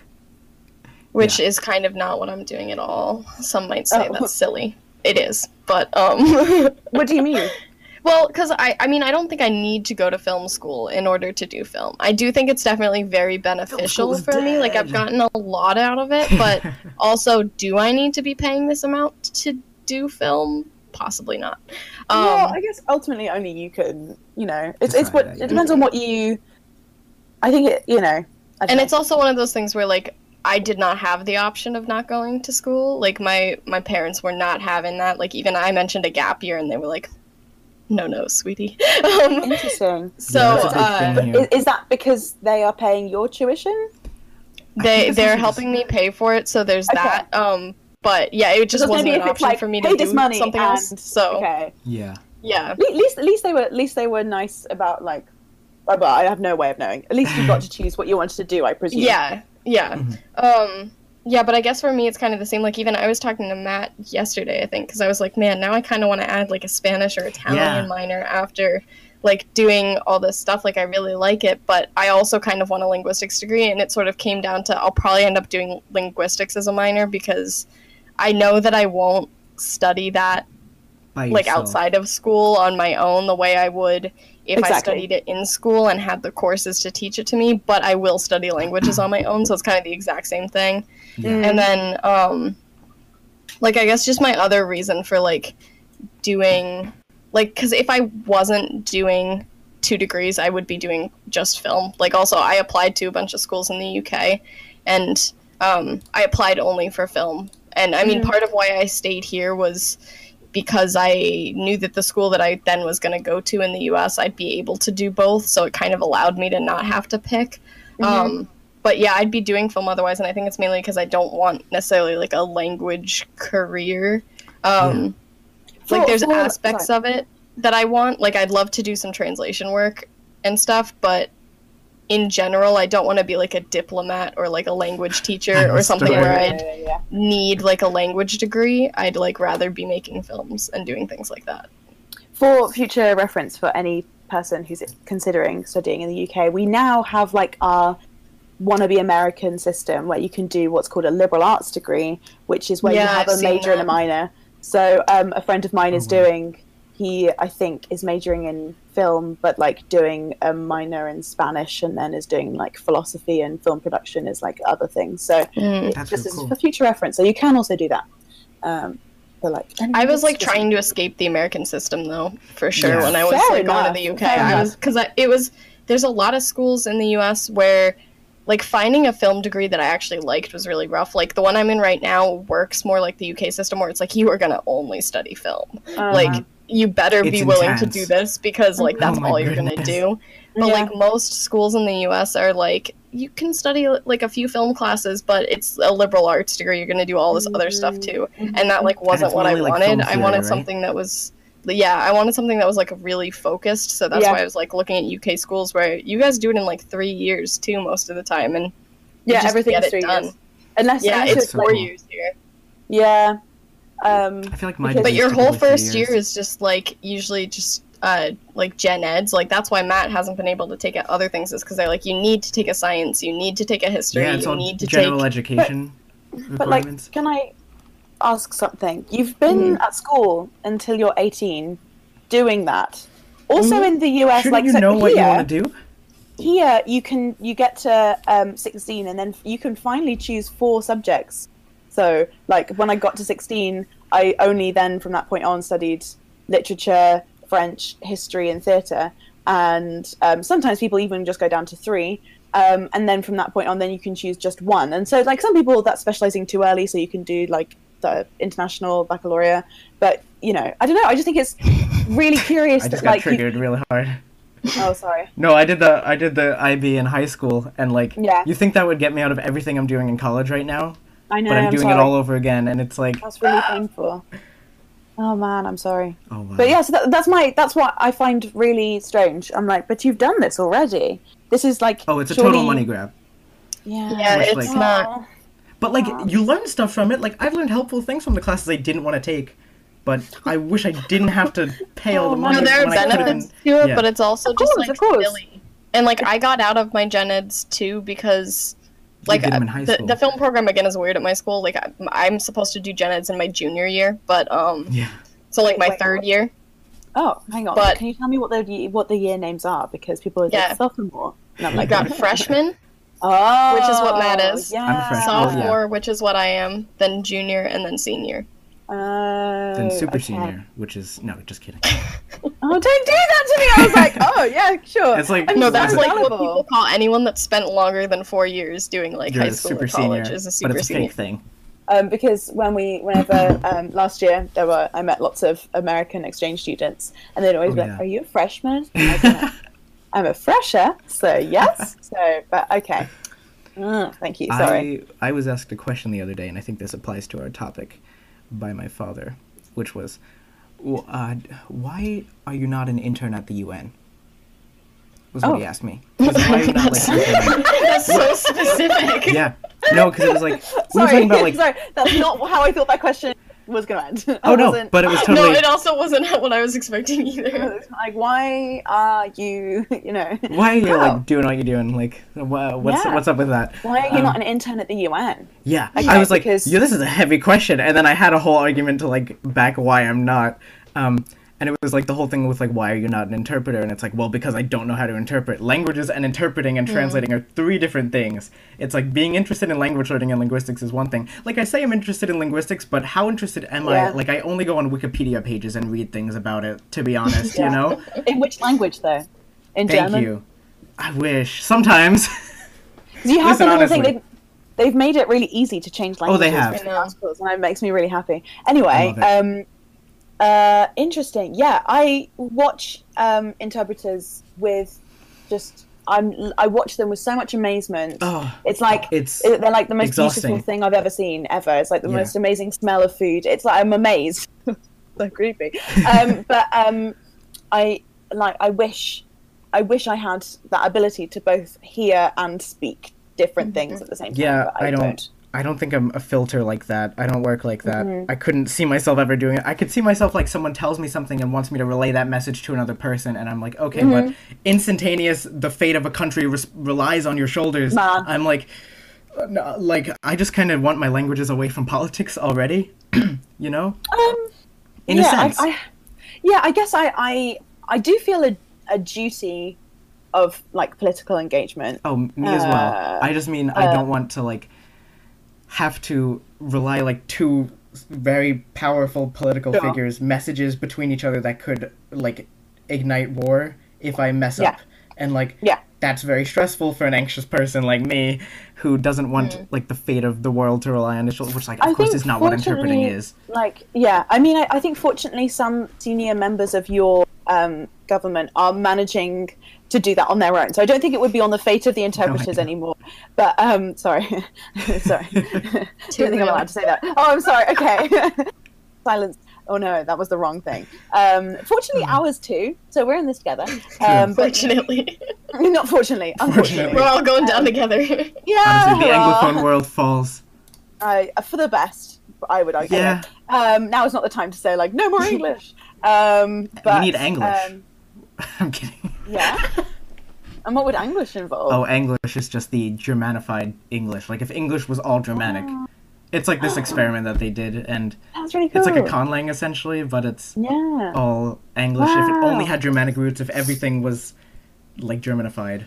which is kind of not what I'm doing at all. Some might say Oh. that's silly. It is, but What do you mean? well, because I mean, I don't think I need to go to film school in order to do film. I do think it's definitely very beneficial school's for me. Like, I've dead. gotten a lot out of it, but also, do I need to be paying this amount to do film? Possibly not. Well, I guess ultimately only you can. You know, it's Decide what that, it depends on what you. I think it. You know. I don't And know. it's also one of those things where, like, I did not have the option of not going to school. Like, my parents were not having that. Like, even I mentioned a gap year, and they were like, no, sweetie. Interesting. So, Yeah, that's a big thing here. Is that because they are paying your tuition? they're helping me pay for it, so there's Okay. that. But yeah, it just Because wasn't maybe an if it's option like, for me to pay do this money something and, else. So okay. Yeah. yeah, At least they were nice about, like. Well, I have no way of knowing. At least you got to choose what you wanted to do, I presume. yeah. Mhm. Yeah, but I guess for me it's kind of the same. Like, even I was talking to Matt yesterday, I think, because I was like, man, now I kind of want to add like a Spanish or Italian Yeah. minor after like doing all this stuff. Like, I really like it, but I also kind of want a linguistics degree, and it sort of came down to I'll probably end up doing linguistics as a minor, because I know that I won't study that By like yourself. outside of school on my own the way I would if I Exactly. studied it in school and had the courses to teach it to me, but I will study languages on my own, so it's kind of the exact same thing. Yeah. And then like, I guess just my other reason for like doing, like, because if I wasn't doing 2 degrees, I would be doing just film. Like, also, I applied to a bunch of schools in the UK, and I applied only for film. And I mean, part of why I stayed here was because I knew that the school that I then was going to go to in the US, I'd be able to do both, so it kind of allowed me to not have to pick. But But yeah, I'd be doing film otherwise, and I think it's mainly because I don't want necessarily like a language career. Like there's aspects of it that I want. Like I'd love to do some translation work and stuff, but in general, I don't want to be like a diplomat or like a language teacher or something where I'd need like a language degree. I'd like rather be making films and doing things like that. For future reference, for any person who's considering studying in the UK, we now have like our wannabe American system where you can do what's called a liberal arts degree, which is where you have a major and a minor. So a friend of mine is doing, he I think is majoring in film, but like doing a minor in Spanish, and then is doing like philosophy and film production is like other things. So this is for future reference. So you can also do that. Like, I was like trying to escape the American system though, for sure. When I was like going to the UK, I was because there's a lot of schools in the US where like finding a film degree that I actually liked was really rough. Like the one I'm in right now works more like the UK system, where it's like you are gonna only study film. Like you better be willing to do this because like that's all you're gonna do. But like most schools in the US are like, you can study like a few film classes, but it's a liberal arts degree. You're gonna do all this other stuff too, and that like wasn't what I wanted. I wanted something that was. I wanted something that was like really focused, so that's why I was like looking at UK schools where you guys do it in like 3 years too most of the time, and everything is 3 years. Unless it's 4 years here. Yeah. I feel like but your whole first year is just like usually just like gen eds. Like that's why Matt hasn't been able to take other things, is because they're like, you need to take a science, you need to take a history, you need to general education. But like, can I ask something? You've been at school until you're 18 doing that. Also in the US, shouldn't you know what you want to do? Here you get to 16 and then you can finally choose 4 subjects. So like when I got to 16, I only then from that point on studied literature, French, history and theatre, and sometimes people even just go down to 3. And then from that point on, then you can choose just 1. And so like some people, that's specialising too early, so you can do like the international baccalaureate. But you know, I don't know, I just think it's really curious. I just got triggered really hard. Oh, sorry. No, I did the IB in high school, and like you think that would get me out of everything I'm doing in college right now? I know, but I'm doing it all over again, and it's like that's really painful. Oh man, I'm sorry. Oh wow. But yeah, so that's what I find really strange. I'm like, but you've done this already. This is like it's a total money grab. Yeah, it's like, not. But like you learn stuff from it. Like I've learned helpful things from the classes I didn't want to take, but I wish I didn't have to pay all the money. No, there are benefits to it, but it's also just like silly. And like I got out of my gen eds too because like the film program again is weird at my school. Like I'm supposed to do gen eds in my junior year, but so like my third year. Oh, hang on. But can you tell me what the year names are? Because people are like sophomore. And I'm like, got freshman. Oh, which is what Matt is. Yeah. I'm a freshman. Sophomore, which is what I am. Then junior, and then senior. Then super senior, which is just kidding. Oh, don't do that to me! I was like, oh yeah, sure. It's like that's like what people call anyone that spent longer than 4 years doing like high school or college is a super but it's senior. A fake thing. Because whenever last year I met lots of American exchange students, and they'd always be like, "Are you a freshman?" And I'd be like, I'm a fresher, so yes. But okay. Thank you. Sorry. I was asked a question the other day, and I think this applies to our topic, by my father, which was, why are you not an intern at the UN? Was what he asked me. Why are you not, like, that's so specific. Yeah. No, because it was like we were sorry, talking about like. Sorry, that's not how I thought that question was going to end. Oh no, but it was totally. No, it also wasn't what I was expecting either. Like, why are you? Why are you like doing what you're doing? Like, what's up with that? Why are you not an intern at the UN? Yeah, okay, I was like, this is a heavy question, and then I had a whole argument to like back why I'm not. And it was like the whole thing with like, why are you not an interpreter? And it's like, well, because I don't know how to interpret. Languages and interpreting and translating are 3 different things. It's like being interested in language learning and linguistics is one thing. Like I say I'm interested in linguistics, but how interested am I? Like I only go on Wikipedia pages and read things about it, to be honest, you know? In which language though? In German? Thank you. I wish. Sometimes. You have the thing, they've made it really easy to change languages. Oh, they have. And it makes me really happy. Anyway, interesting. Yeah, I watch interpreters with just I watch them with so much amazement. Oh, it's like they're like the most beautiful thing I've ever seen ever. It's like the most amazing smell of food. It's like I'm amazed. So creepy. But I wish I had that ability to both hear and speak different things at the same time. Yeah, but I don't think I'm a filter like that. I don't work like that. I couldn't see myself ever doing it. I could see myself like someone tells me something and wants me to relay that message to another person, and I'm like, okay, but instantaneous, the fate of a country relies on your shoulders. Man. I'm like, no, like I just kind of want my languages away from politics already, you know? In a sense. I guess I do feel a duty of like political engagement. Oh, me as well. I just mean I don't want to like have to rely like two very powerful political figures messages between each other that could like ignite war if I mess up, and like that's very stressful for an anxious person like me who doesn't want like the fate of the world to rely on his shoulders, which like of course is not what interpreting is. Like I mean I think fortunately some senior members of your government are managing to do that on their own, so I don't think it would be on the fate of the interpreters anymore. But sorry sorry I don't think I'm allowed to say that. Oh, I'm sorry. Okay. Silence. Oh no, that was the wrong thing. Fortunately ours too, so we're in this together. Fortunately. Not fortunately, unfortunately. We're all going down together. Yeah. Honestly, the Anglophone world falls. For the best, I would argue. Yeah. Now is not the time to say like no more English. But we need English. I'm kidding. Yeah. And what would English involve? Oh, English is just the Germanified English. Like if English was all Germanic. It's like this experiment that they did, and that's really cool. It's like a conlang essentially, but it's all English. Wow. If it only had Germanic roots, if everything was like Germanified.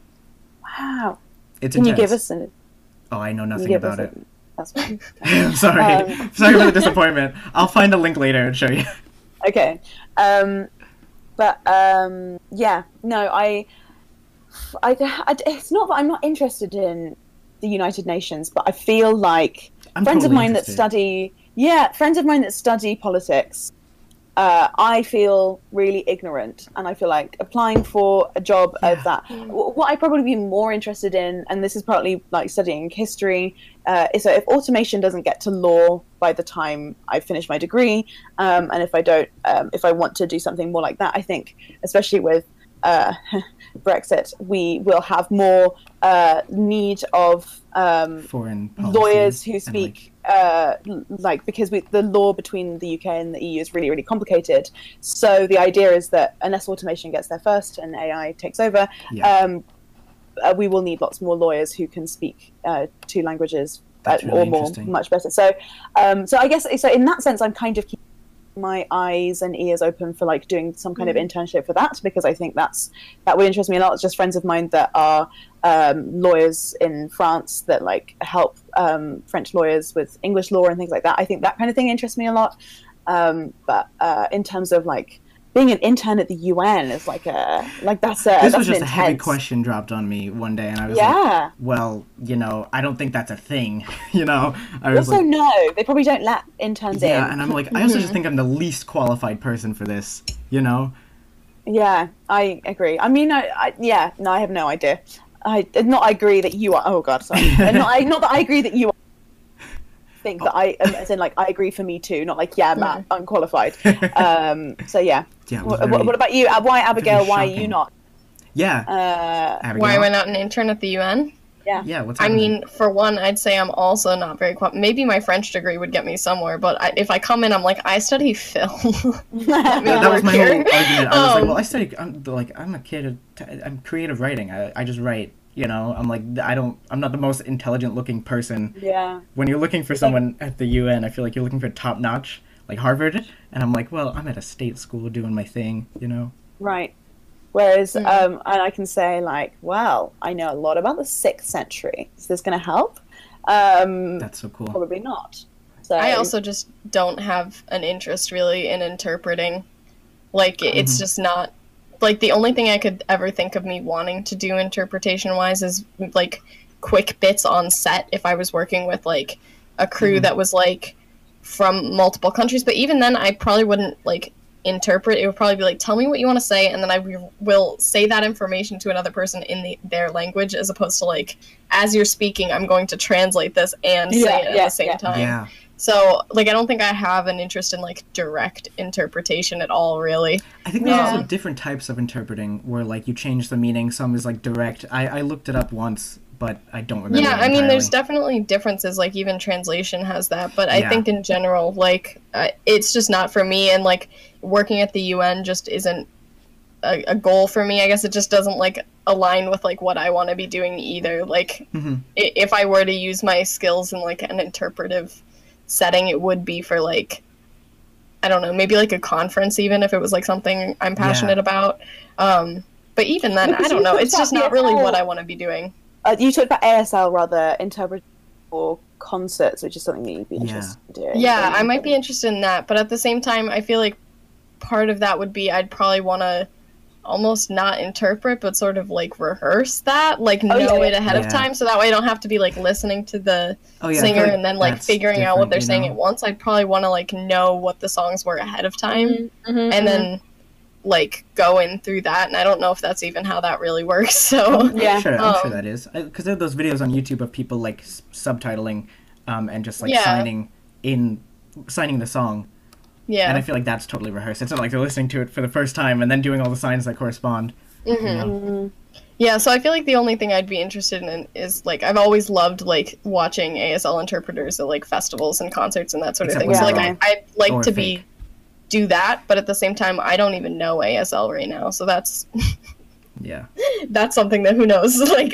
Wow. It's Can intense. you give us an... Oh, I know nothing about it. That's fine. I'm sorry. Sorry for the disappointment. I'll find a link later and show you. Okay. But yeah, no, I it's not that I'm not interested in the United Nations, but I feel like friends of mine that study politics, I feel really ignorant, and I feel like applying for a job of that. What I'd probably be more interested in, and this is partly like studying history, is that if automation doesn't get to law by the time I finish my degree, and if I don't, if I want to do something more like that, I think, especially with Brexit, we will have more need of foreign lawyers who speak like because the law between the UK and the EU is really, really complicated. So the idea is that unless automation gets there first and AI takes over, we will need lots more lawyers who can speak two languages or more, much better. So so I guess so in that sense, I'm kind of keeping my eyes and ears open for like doing some kind of internship for that, because I think that would interest me a lot. It's just friends of mine that are lawyers in France that like help French lawyers with English law and things like that. I think that kind of thing interests me a lot. But in terms of like being an intern at the UN is like that's this was just intense. a heavy question dropped on me one day, and I was like, well, you know, I don't think that's a thing. You know, I was also like, no, they probably don't let interns in. Yeah, and I'm like, I also just think I'm the least qualified person for this. You know. Yeah, I agree. I mean, I have no idea. I agree that you are. Oh God, sorry. not that I agree that you are. Think that I as in like I agree for me too, not like Matt, unqualified. So yeah. What about you? Why Abigail? Why are you not? Yeah. Why am I not an intern at the UN? Yeah. Yeah. What's I mean, for one, I'd say I'm also not very maybe my French degree would get me somewhere, but if I come in, I'm like, I study film. that was my whole argument. I was like, well, I study. I'm a kid. I'm creative writing. I just write. You know, I'm like, I'm not the most intelligent looking person. Yeah. When you're looking for someone at the UN, I feel like you're looking for top notch, like Harvard. And I'm like, well, I'm at a state school doing my thing, you know? Right. Whereas, and I can say like, well, I know a lot about the 6th century. Is this going to help? That's so cool. Probably not. So I also just don't have an interest really in interpreting. Like, it's just not. Like, the only thing I could ever think of me wanting to do interpretation-wise is, like, quick bits on set if I was working with, like, a crew that was, like, from multiple countries. But even then, I probably wouldn't, like, interpret, it would probably be like, tell me what you want to say, and then I will say that information to another person in their language, as opposed to like, as you're speaking, I'm going to translate this and say it at the same time. Yeah. So, like, I don't think I have an interest in, like, direct interpretation at all, really. I think there's also different types of interpreting where, like, you change the meaning. Some is, like, direct. I looked it up once, but I don't remember. Yeah, I mean, there's definitely differences. Like, even translation has that. But I think in general, like, it's just not for me. And, like, working at the UN just isn't a goal for me. I guess it just doesn't, like, align with, like, what I want to be doing either. Like, if I were to use my skills in, like, an interpretive setting, it would be for, like, I don't know, maybe like a conference, even if it was like something I'm passionate about. But even then, I don't know, it's just not really what I want to be doing. You talked about ASL, rather, interpret for concerts, which is something that you'd be interested in doing. Yeah, I might be interested in that, but at the same time, I feel like part of that would be I'd probably want to almost not interpret, but sort of like rehearse that, like know it ahead of time, so that way I don't have to be like listening to the singer and then like figuring out what they're saying at once. I'd probably want to like know what the songs were ahead of time, and then like go in through that. And I don't know if that's even how that really works. So I'm sure that is, because there are those videos on YouTube of people like subtitling and just like signing the song. Yeah. And I feel like that's totally rehearsed. It's not like they're listening to it for the first time and then doing all the signs that correspond. You know? Yeah, so I feel like the only thing I'd be interested in is, like, I've always loved, like, watching ASL interpreters at, like, festivals and concerts and that sort of thing. So, like, I'd like to do that, but at the same time, I don't even know ASL right now. So that's... that's something that who knows. Like...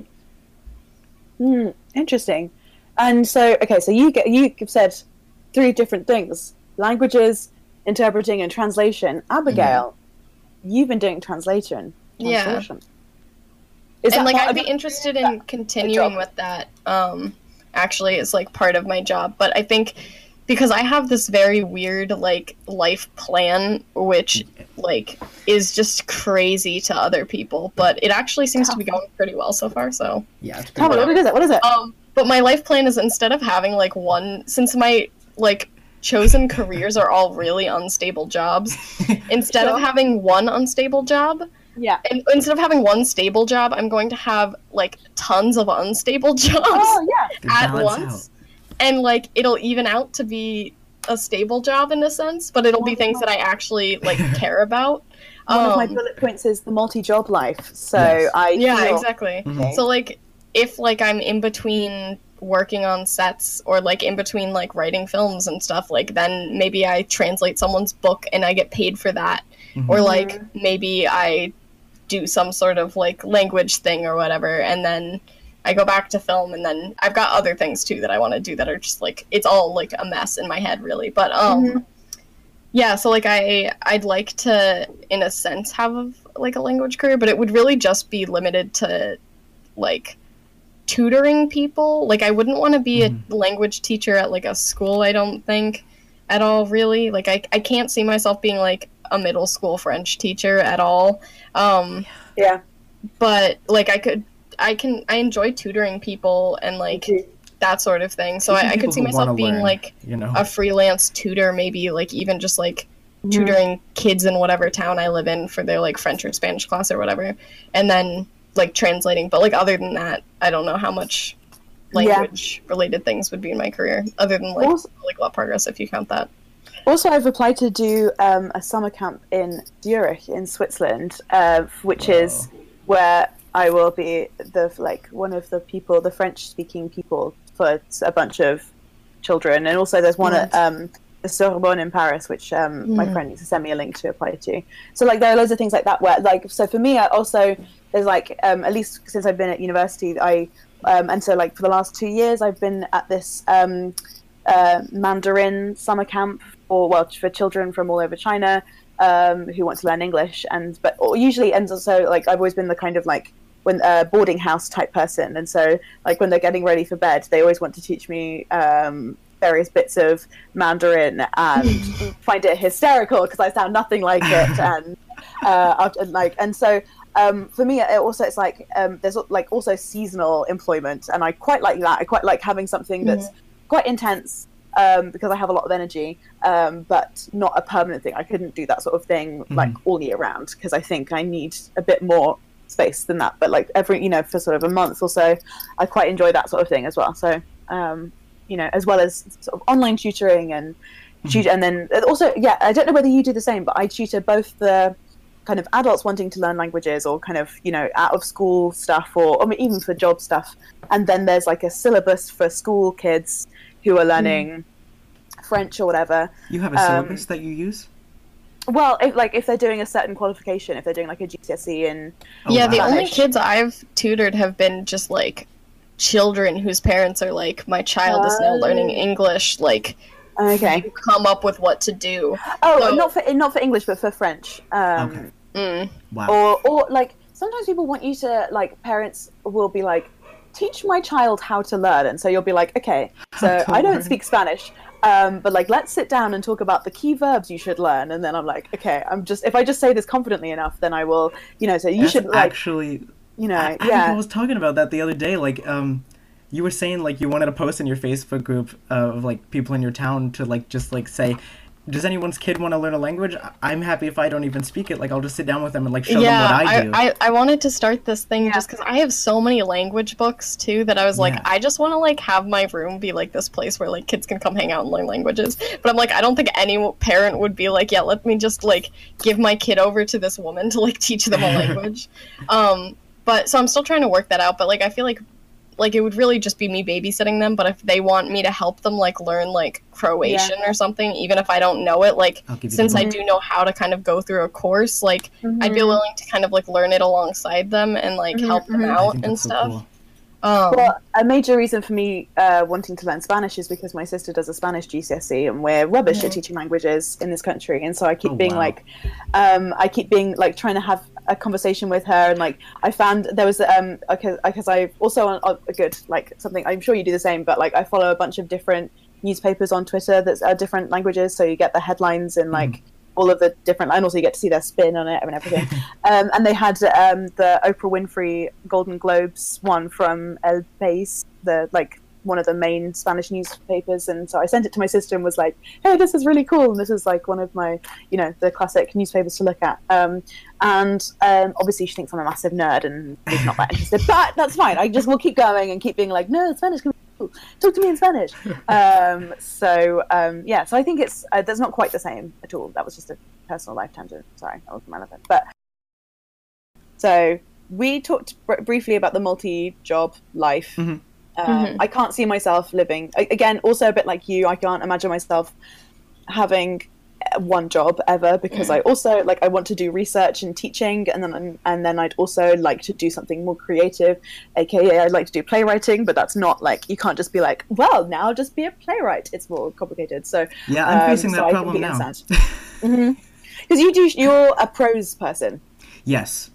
Interesting. And so, okay, so you've said 3 different things. Languages, interpreting, and translation. Abigail, you've been doing translation. Yeah. And like I'd be interested in continuing with that. Actually, it's like part of my job, but I think because I have this very weird like life plan, which like is just crazy to other people, but it actually seems to be going pretty well so far. So it's tell me, what is it? But my life plan is, instead of having like one, since my like chosen careers are all really unstable jobs, instead of having one unstable job, and instead of having one stable job, I'm going to have like tons of unstable jobs at once, and like it'll even out to be a stable job in a sense, but it'll be things that I actually like care about. One of my bullet points is the multi-job life, so exactly. So like if like I'm in between working on sets or like in between like writing films and stuff, like then maybe I translate someone's book and I get paid for that, or like maybe I do some sort of like language thing or whatever, and then I go back to film, and then I've got other things too that I want to do that are just like, it's all like a mess in my head really, but so like I'd like to in a sense have like a language career, but it would really just be limited to like tutoring people. Like I wouldn't want to be a language teacher at like a school, I don't think at all really. Like I can't see myself being like a middle school French teacher at all. But like I enjoy tutoring people and like that sort of thing. So I could see myself being like a freelance tutor, maybe like even just like tutoring kids in whatever town I live in for their like French or Spanish class or whatever, and then like translating. But like other than that, I don't know how much language related things would be in my career, other than like Law Progress, if you count that. Also, I've applied to do a summer camp in Zurich in Switzerland, which is where I will be one of the French speaking people for a bunch of children. And also there's one at the Sorbonne in Paris, which my friend needs to send me a link to apply to. So like there are loads of things like that where like, so for me there's like at least since I've been at university, and so like for the last 2 years I've been at this Mandarin summer camp for children from all over China who want to learn English, but usually ends also like I've always been the kind of like when boarding house type person, and so like when they're getting ready for bed they always want to teach me various bits of Mandarin and find it hysterical because I sound nothing like it, and so for me it's like there's like also seasonal employment, and I quite like that. I quite like having something that's quite intense because I have a lot of energy, but not a permanent thing. I couldn't do that sort of thing like all year round, because I think I need a bit more space than that. But like every, for sort of a month or so, I quite enjoy that sort of thing as well. So, as well as sort of online tutoring and and then also, I don't know whether you do the same, but I tutor both the kind of adults wanting to learn languages or kind of, out of school stuff or I mean, even for job stuff. And then there's like a syllabus for school kids who are learning French or whatever. You have a syllabus that you use? Well, if they're doing a certain qualification, if they're doing like a GCSE in the only kids I've tutored have been just like children whose parents are like, my child is now learning English, like okay, you come up with what to do. Not for English, but for French. Wow. Or like sometimes people want you to, like, parents will be like, teach my child how to learn, and so you'll be like, okay, so I don't speak Spanish, but like let's sit down and talk about the key verbs you should learn, and then I'm like, okay, if I just say this confidently enough, then I will, so you should like, actually, I was talking about that the other day, like you were saying like you wanted to post in your Facebook group of like people in your town to like just like say, does anyone's kid want to learn a language? I'm happy if I don't even speak it. Like, I'll just sit down with them and like show them what I do. I wanted to start this thing just because I have so many language books too that I was like, I just want to like have my room be like this place where like kids can come hang out and learn languages. But I'm like, I don't think any parent would be like, let me just like give my kid over to this woman to like teach them a language. But so I'm still trying to work that out. But like, I feel like it would really just be me babysitting them, but if they want me to help them like learn like Croatian or something, even if I don't know it, like since I do know how to kind of go through a course, like I'd be willing to kind of like learn it alongside them and like help them out and stuff. So cool. Well, a major reason for me wanting to learn Spanish is because my sister does a Spanish GCSE, and we're rubbish at teaching languages in this country. And so I keep being like, trying to have a conversation with her. And like, I found there was because I also on a good like something. I'm sure you do the same, but like I follow a bunch of different newspapers on Twitter that are different languages, so you get the headlines in like. All of the different, and also you get to see their spin on it and everything. And they had the Oprah Winfrey Golden Globes one from El País, one of the main Spanish newspapers. And so I sent it to my sister and was like, hey, this is really cool. And this is like one of my, the classic newspapers to look at. And obviously she thinks I'm a massive nerd and is not that interested, but that's fine. I just will keep going and keep being like, no, Spanish can be cool. Talk to me in Spanish. So I think it's that's not quite the same at all. That was just a personal life tangent. Sorry, that wasn't relevant. But so we talked briefly about the multi-job life. I can't see myself living again. Also, a bit like you, I can't imagine myself having one job ever, because I also I want to do research and teaching, and then I'd also like to do something more creative, aka I'd like to do playwriting, but that's not like, you can't just be like, well, now just be a playwright. It's more complicated. So yeah, I'm facing that problem now. Because you're a prose person. Yes.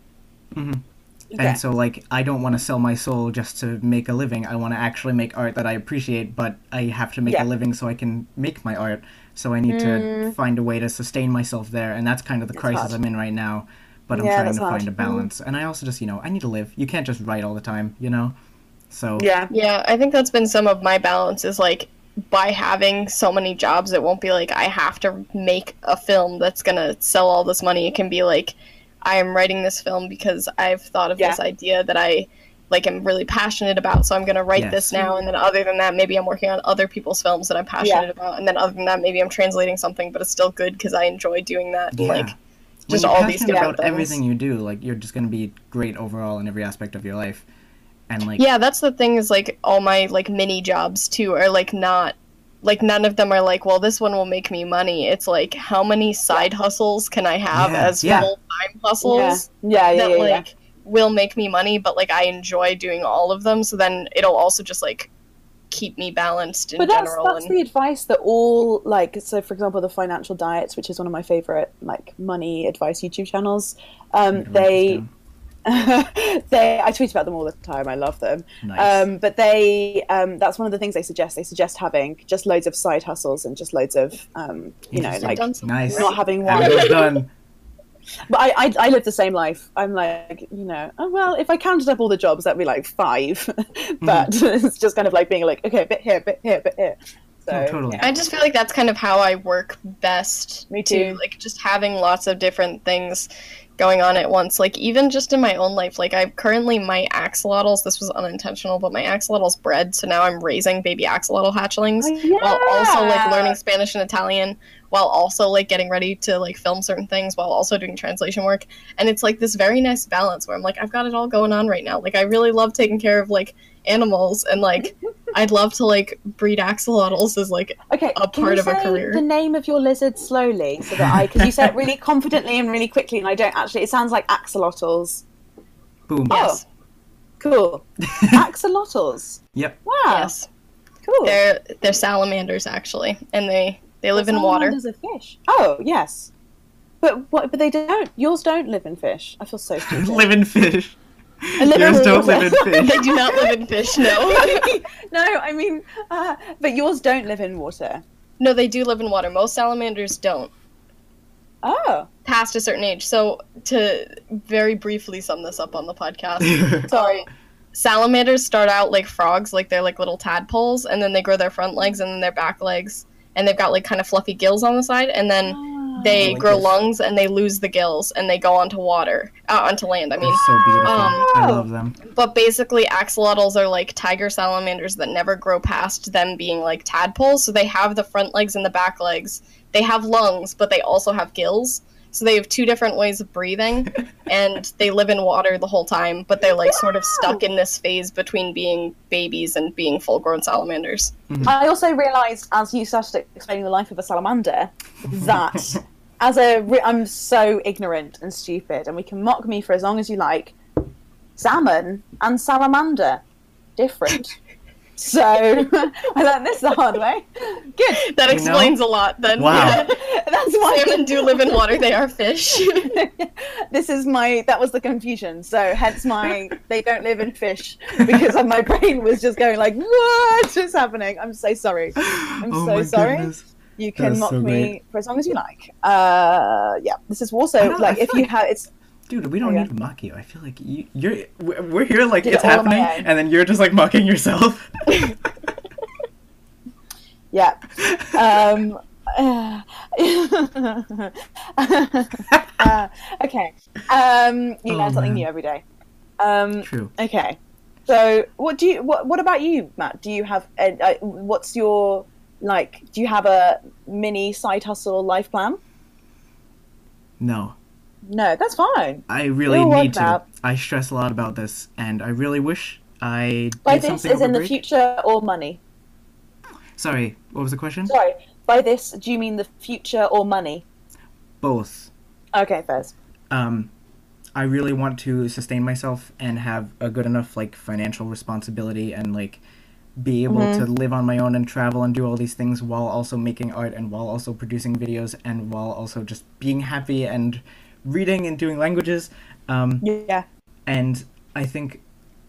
Okay. And so, like, I don't want to sell my soul just to make a living. I want to actually make art that I appreciate, but I have to make a living so I can make my art. So I need to find a way to sustain myself there, and that's kind of the crisis I'm in right now. But I'm trying to find a balance. And I also just, I need to live. You can't just write all the time, So yeah, I think that's been some of my balance, is like, by having so many jobs, it won't be like I have to make a film that's gonna sell all this money. It can be like, I am writing this film because I've thought of this idea that I am really passionate about, so I'm going to write this now, and then other than that, maybe I'm working on other people's films that I'm passionate about, and then other than that, maybe I'm translating something, but it's still good because I enjoy doing that. Just all these different about things. Everything you do, like, you're just going to be great overall in every aspect of your life. And that's the thing, is like all my mini jobs too are not none of them are like, well, this one will make me money. It's like, how many side hustles can I have as full-time hustles that will make me money, but I enjoy doing all of them, so then it'll also just keep me balanced in general. But that's the advice that all, so for example, the Financial Diets, which is one of my favorite money advice YouTube channels, I tweet about them all the time. I love them. Nice. But that's one of the things they suggest. They suggest having just loads of side hustles and just loads of, nice. Not having one. Done. But I live the same life. I'm like, oh, well, if I counted up all the jobs, that'd be 5. But it's just kind of being okay, a bit here, bit here, bit here. So, totally. yeah. I just feel like that's kind of how I work best. Me too. Like, just having lots of different things going on at once. Like, even just in my own life, like, I currently, my axolotls, this was unintentional, but my axolotls bred, so now I'm raising baby axolotl hatchlings while also, like, learning Spanish and Italian, while also, like, getting ready to, like, film certain things, while also doing translation work. And it's, like, this very nice balance where I'm like, I've got it all going on right now. Like, I really love taking care of, like, animals, and, like, I'd love to, like, breed axolotls as, like, a part of a career. Can you say the name of your lizard slowly so that because you said it really confidently and really quickly, and I don't actually, it sounds like axolotls. Boom. Yes. Oh, cool. Axolotls. Yep. Wow. Yes. Cool. They're salamanders, actually, and they live in water. Salamanders are fish. Oh, yes. But they don't. Yours don't live in fish. I feel so stupid. Live in fish. Yours don't live in fish. They do not live in fish, no. No, I mean, but yours don't live in water. No, they do live in water. Most salamanders don't. Oh. Past a certain age. So, to very briefly sum this up on the podcast, sorry. Salamanders start out like frogs, like they're like little tadpoles, and then they grow their front legs and then their back legs, and they've got like kind of fluffy gills on the side, and then they grow lungs and they lose the gills and they go onto water, onto land. I mean, They're so beautiful. I love them. But basically, axolotls are like tiger salamanders that never grow past them being like tadpoles. So they have the front legs and the back legs. They have lungs, but they also have gills. So they have two different ways of breathing, and they live in water the whole time, but they're like sort of stuck in this phase between being babies and being full-grown salamanders. Mm-hmm. I also realised, as you started explaining the life of a salamander, that I'm so ignorant and stupid, and we can mock me for as long as you like. Salmon and salamander, different. So I learned this the hard way. Good. That explains a lot then. Wow. Yeah. That's why salmon do live in water, they are fish. That was the confusion. So hence they don't live in fish, because my brain was just going like, what is happening? I'm so sorry. I'm so sorry. Goodness. You can mock me for as long as you like. Yeah, this is also like if you have it's. Dude, we don't need to mock you. I feel like we're here like it's happening, and then you're just like mocking yourself. Yeah. Okay. You learn something new every day. True. Okay. So, what about you, Matt? Do you have what's your do you have a mini side hustle life plan? No. No, that's fine. I really need to. I stress a lot about this, and I really wish I did by this something is in the future or money? Sorry, what was the question? Sorry, by this, do you mean the future or money? Both. Okay, first. I really want to sustain myself and have a good enough financial responsibility and be able to live on my own and travel and do all these things while also making art and while also producing videos and while also just being happy and reading and doing languages. Yeah. And I think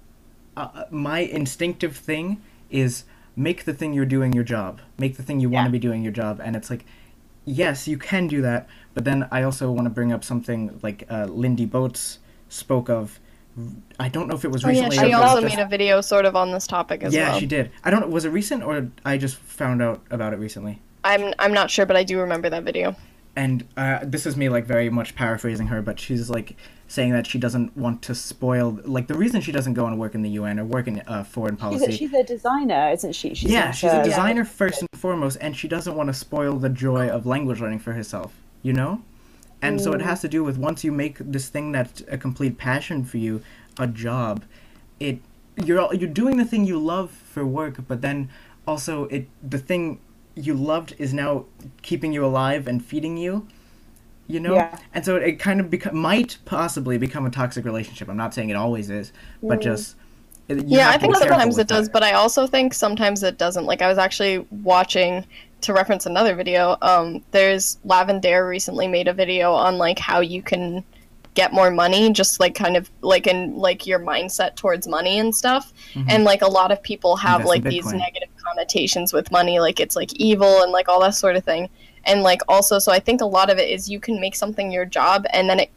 my instinctive thing is make the thing you're doing your job. Make the thing you want to be doing your job. And it's yes, you can do that. But then I also want to bring up something Lindy Boats spoke of. I don't know if it was recently. Yeah, she also made a video sort of on this topic as well. Yeah, she did. I don't know. Was it recent or I just found out about it recently? I'm not sure, but I do remember that video. And this is me very much paraphrasing her, but she's saying that she doesn't want to spoil the reason she doesn't go and work in the UN or work in foreign policy. She's a designer, isn't she? She's a designer first and foremost, and she doesn't want to spoil the joy of language learning for herself. You know, and so it has to do with once you make this thing that's a complete passion for you a job, you're doing the thing you love for work, but then also the thing you loved is now keeping you alive and feeding you, and so it kind of might possibly become a toxic relationship. I'm not saying it always is, but just I think sometimes it does, but I also think sometimes it doesn't. I was actually watching, to reference another video, there's Lavendare recently made a video on how you can get more money, just kind of in your mindset towards money and stuff. And a lot of people have these negative connotations with money, it's evil and all that sort of thing. And also, so I think a lot of it is you can make something your job and then it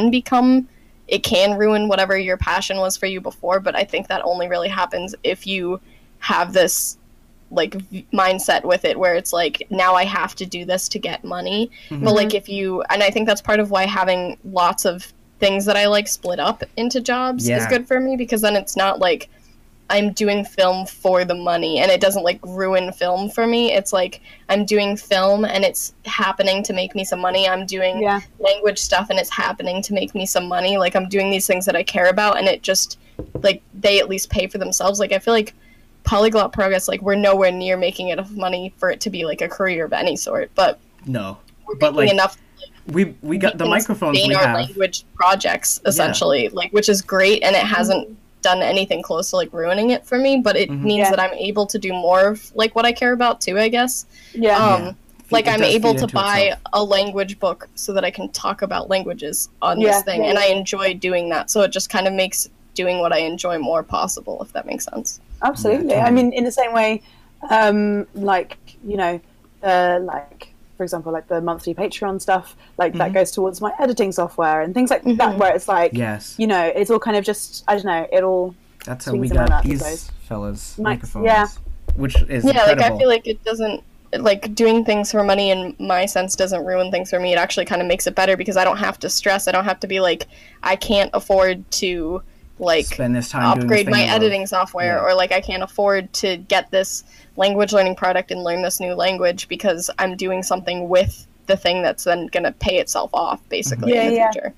can ruin whatever your passion was for you before. But I think that only really happens if you have this like mindset with it where it's like now I have to do this to get money. But like if you, and I think that's part of why having lots of things that I like split up into jobs is good for me, because then it's not like I'm doing film for the money and it doesn't like ruin film for me. It's like I'm doing film and it's happening to make me some money. I'm doing language stuff and it's happening to make me some money. Like I'm doing these things that I care about and it just like they at least pay for themselves. Like I feel like Polyglot Progress, like we're nowhere near making enough money for it to be like a career of any sort, but no, we're but making like enough. We got the microphones we our have. Language projects essentially, like which is great, and it hasn't done anything close to like ruining it for me. But it means that I'm able to do more of like what I care about too, I guess. Like I'm able to buy a language book so that I can talk about languages on this thing, and I enjoy doing that. So it just kind of makes doing what I enjoy more possible, if that makes sense. Absolutely. I mean, in the same way, like, you know, like, for example, like the monthly Patreon stuff, like that goes towards my editing software and things like that, where it's like, you know, it's all kind of just, I don't know, it all. That's how we got these fellas microphones. Which is incredible. Like I feel like it doesn't, like doing things for money in my sense doesn't ruin things for me. It actually kind of makes it better because I don't have to stress. I don't have to be like, I can't afford to like spend this time upgrade my editing software, or like I can't afford to get this language learning product and learn this new language because I'm doing something with the thing that's then going to pay itself off basically in the future.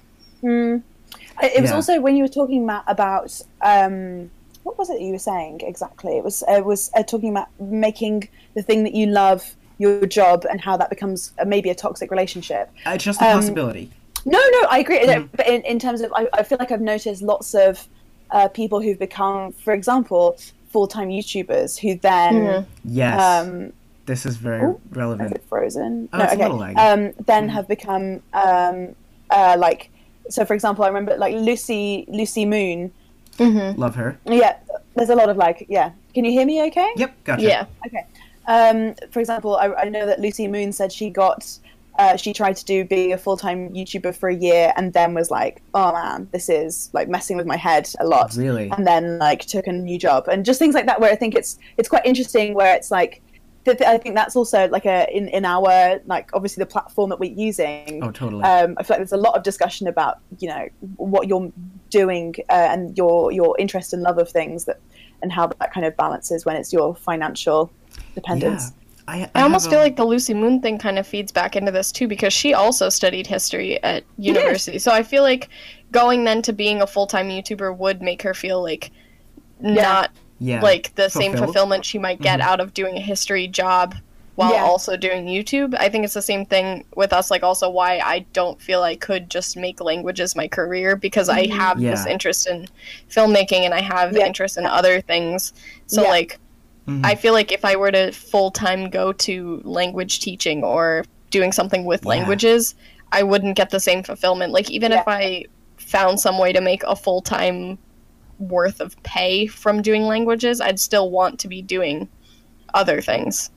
It was also when you were talking, Matt, about what was it you were saying exactly? It was talking about making the thing that you love your job and how that becomes maybe a toxic relationship. It's just a possibility. No, I agree. But in terms of, I feel like I've noticed lots of people who've become, for example, full-time YouTubers who then... this is very relevant. Is it frozen? Oh, no, it's a little laggy. Then have become, like... So, for example, I remember, like, Lucy Moon. Love her. Yeah, there's a lot of, like, Can you hear me okay? Yep, gotcha. Yeah. Okay. For example, I know that Lucy Moon said she got... she tried to do being a full-time YouTuber for a year and then was like, oh man, this is like messing with my head a lot. Really? And then like took a new job and just things like that where I think it's quite interesting where it's like, I think that's also like in our, like obviously the platform that we're using. Oh, totally. I feel like there's a lot of discussion about, you know, what you're doing and your interest and love of things and how that kind of balances when it's your financial dependence. Yeah. I almost feel like the Lucy Moon thing kind of feeds back into this too, because she also studied history at university. So I feel like going then to being a full-time YouTuber would make her feel like not like the same fulfillment she might get out of doing a history job while also doing YouTube. I think it's the same thing with us, like also why I don't feel I could just make languages my career, because I have this interest in filmmaking and I have interest in other things. So like I feel like if I were to full-time go to language teaching or doing something with languages, I wouldn't get the same fulfillment. Like, even if I found some way to make a full-time worth of pay from doing languages, I'd still want to be doing other things.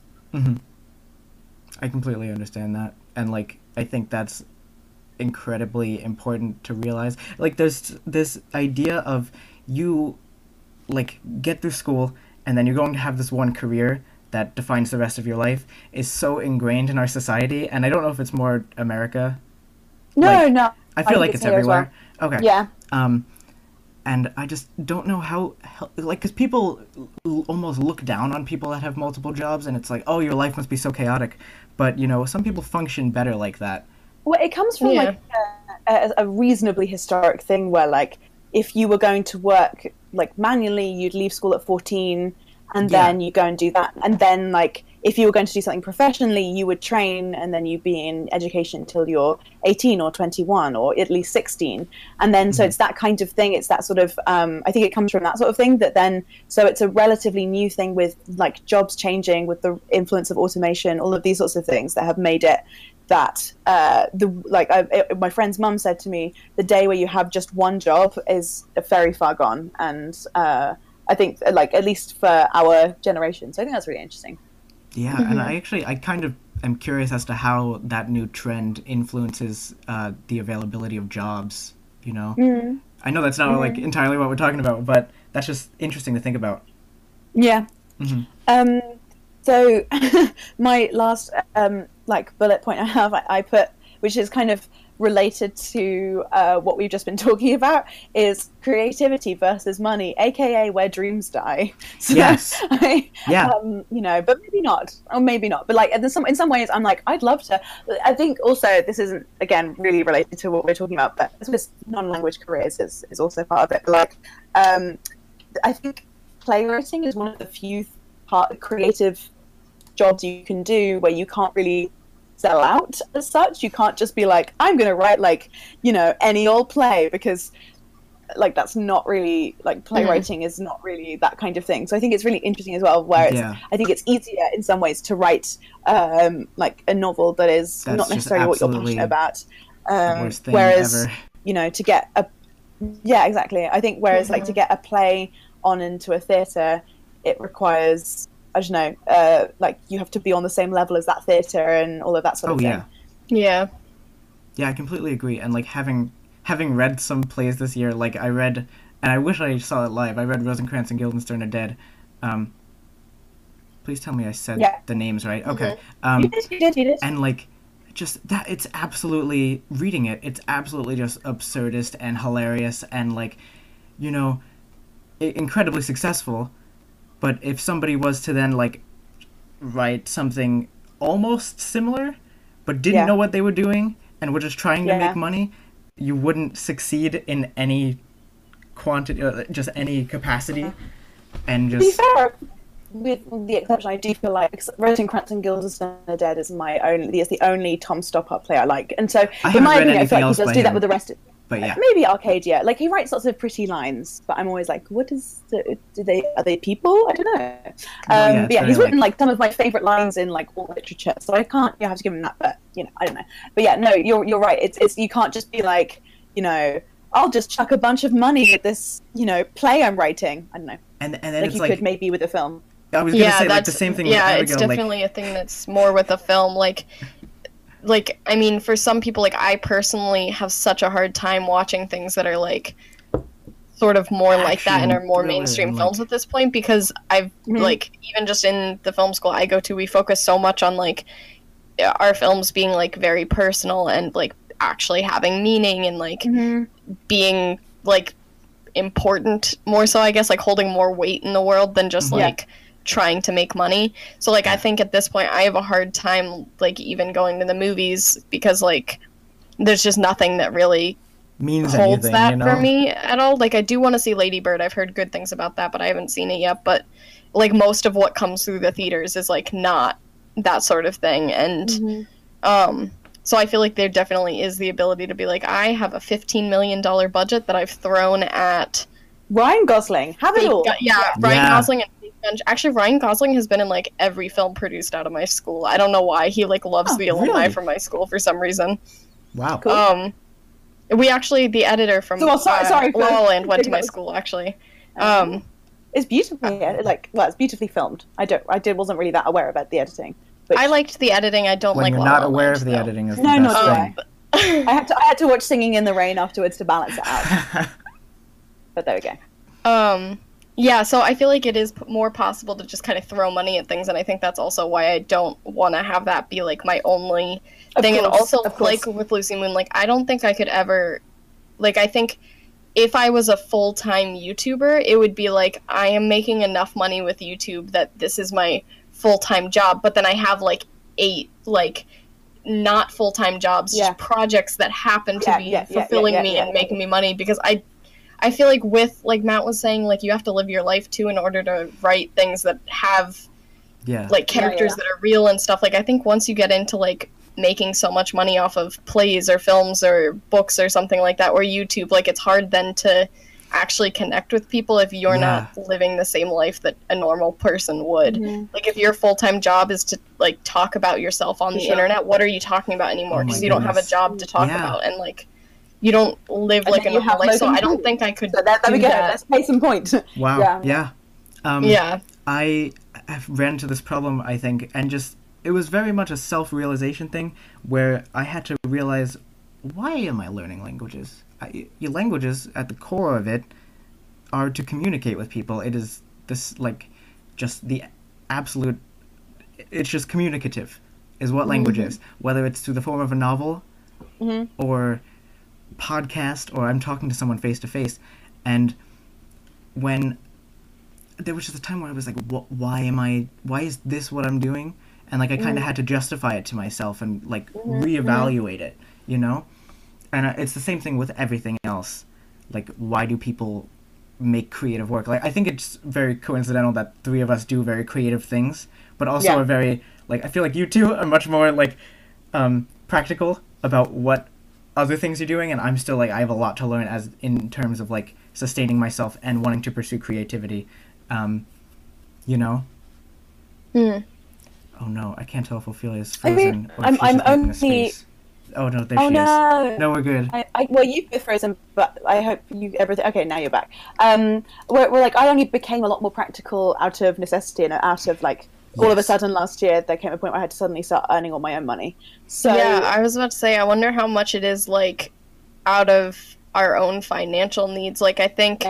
I completely understand that. And, like, I think that's incredibly important to realize. Like, there's this idea of you, like, get through school and then you're going to have this one career that defines the rest of your life is so ingrained in our society. And I don't know if it's more America. No. I feel like it's everywhere. Well. Okay. Yeah. And I just don't know how like, because people almost look down on people that have multiple jobs, and it's like, oh, your life must be so chaotic. But, you know, some people function better like that. Well, it comes from, like, a reasonably historic thing where, like, if you were going to work like manually, you'd leave school at 14 and then you go and do that. And then, like, if you were going to do something professionally, you would train and then you'd be in education until you're 18 or 21 or at least 16. And then, so it's that kind of thing. It's that sort of, I think it comes from that sort of thing that then, so it's a relatively new thing with like jobs changing, with the influence of automation, all of these sorts of things that have made it that my friend's mum said to me, the day where you have just one job is very far gone. And I think, like, at least for our generation. So I think that's really interesting. Yeah, and I kind of am curious as to how that new trend influences the availability of jobs, you know? I know that's not, like, entirely what we're talking about, but that's just interesting to think about. Yeah. So my last like bullet point I have, I put, which is kind of related to what we've just been talking about, is creativity versus money, aka where dreams die. So yes. You know, but maybe not, or maybe not. But like in some ways, I'm like, I'd love to. I think also this isn't, again, really related to what we're talking about, but this non-language careers is also part of it. But like, I think playwriting is one of the few creative jobs you can do where you can't really sell out as such. You can't just be like, I'm going to write like, you know, any old play, because like that's not really, like, playwriting is not really that kind of thing. So I think it's really interesting as well, where it's, I think it's easier in some ways to write like a novel that is not necessarily what you're passionate about, whereas you know, to get a exactly, I think whereas like to get a play on into a theatre, it requires, I don't know, like you have to be on the same level as that theatre and all of that sort of thing. Yeah, I completely agree. And like having read some plays this year, like I read, and I wish I saw it live, I read Rosencrantz and Guildenstern are Dead. Please tell me I said the names right. Okay. You did. And like, just that, it's absolutely, reading it, it's absolutely just absurdist and hilarious and like, you know, incredibly successful. But if somebody was to then like write something almost similar, but didn't know what they were doing and were just trying to make money, you wouldn't succeed in any quantity, just any capacity. And just, to be fair, with the exception, I do feel like Rosencrantz and Guildenstern are Dead is the only Tom Stoppard play I like, and so in my opinion, I feel like he does do that with the rest of. But yeah, maybe Arcadia. Like he writes lots of pretty lines, but I'm always like, what is are they people? I don't know. But yeah, he's written like some of my favorite lines in like all literature, so I can't. You have to give him that, but you know, I don't know. But yeah, no, you're right. It's you can't just be like, you know, I'll just chuck a bunch of money at this, you know, play I'm writing. I don't know. And then like it's you like, could maybe with a film. I was gonna say like the same thing. Yeah, with it's Abigail, definitely a thing that's more with a film. Like, I mean, for some people, like, I personally have such a hard time watching things that are, like, sort of more like that and are more mainstream films at this point, because I've, like, even just in the film school I go to, we focus so much on, like, our films being, like, very personal and, like, actually having meaning and, like, being, like, important more so, I guess, like, holding more weight in the world than just, like, trying to make money. So like I think at this point I have a hard time like even going to the movies, because like there's just nothing that really means holds anything, that you know? for me at all. Like I do want to see Lady Bird. I've heard good things about that, but I haven't seen it yet. But like most of what comes through the theaters is like not that sort of thing. And so I feel like there definitely is the ability to be like, I have a $15 million budget that I've thrown at Ryan Gosling. Have it all. Ryan Gosling and actually, Ryan Gosling has been in like every film produced out of my school. I don't know why. He like loves the alumni from my school for some reason. Wow. Cool. We actually, the editor from La La Land went to my school actually. It's beautifully it's beautifully filmed. Wasn't really that aware about the editing. But I liked the editing. I don't when like you're La not La aware Land, of the though. editing is the no, best thing. I had to watch Singing in the Rain afterwards to balance it out. But there we go. Yeah, so I feel like it is more possible to just kind of throw money at things, and I think that's also why I don't want to have that be, like, my only thing. And also, like, with Lucy Moon, like, I don't think I could ever... Like, I think if I was a full-time YouTuber, it would be like, I am making enough money with YouTube that this is my full-time job, but then I have, like, 8, like, not full-time jobs, just projects that happen to be fulfilling me and making me money, because I feel like with, like Matt was saying, like, you have to live your life, too, in order to write things that have, like, characters that are real and stuff. Like, I think once you get into, like, making so much money off of plays or films or books or something like that, or YouTube, like, it's hard then to actually connect with people if you're not living the same life that a normal person would. Like, if your full-time job is to, like, talk about yourself on the internet, what are you talking about anymore? Because you don't have a job to talk about, and, like... You don't live like a normal life, so I don't think I could. So there we go. Let's case in point. Wow. I have ran into this problem, I think, and just it was very much a self-realization thing where I had to realize, why am I learning languages? Your languages, at the core of it, are to communicate with people. It is this like just the absolute, it's just communicative is what language is, whether it's through the form of a novel or podcast, or I'm talking to someone face to face. And when there was just a time where I was like, why is this what I'm doing? And like I kind of had to justify it to myself and like reevaluate it, you know? And it's the same thing with everything else. Like, why do people make creative work? Like, I think it's very coincidental that three of us do very creative things, but also are very, like, I feel like you two are much more like practical about what other things you're doing, and I'm still like, I have a lot to learn as in terms of like sustaining myself and wanting to pursue creativity, you know? Oh no, I can't tell if Ophelia's frozen or if she's just making a space. Oh no, there she is. No, we're good. Well, you've been frozen, but I hope everything. Okay, now you're back. We're like, I only became a lot more practical out of necessity, and out of like all of a sudden last year there came a point where I had to suddenly start earning all my own money. So yeah, I was about to say, I wonder how much it is like out of our own financial needs. Like, I think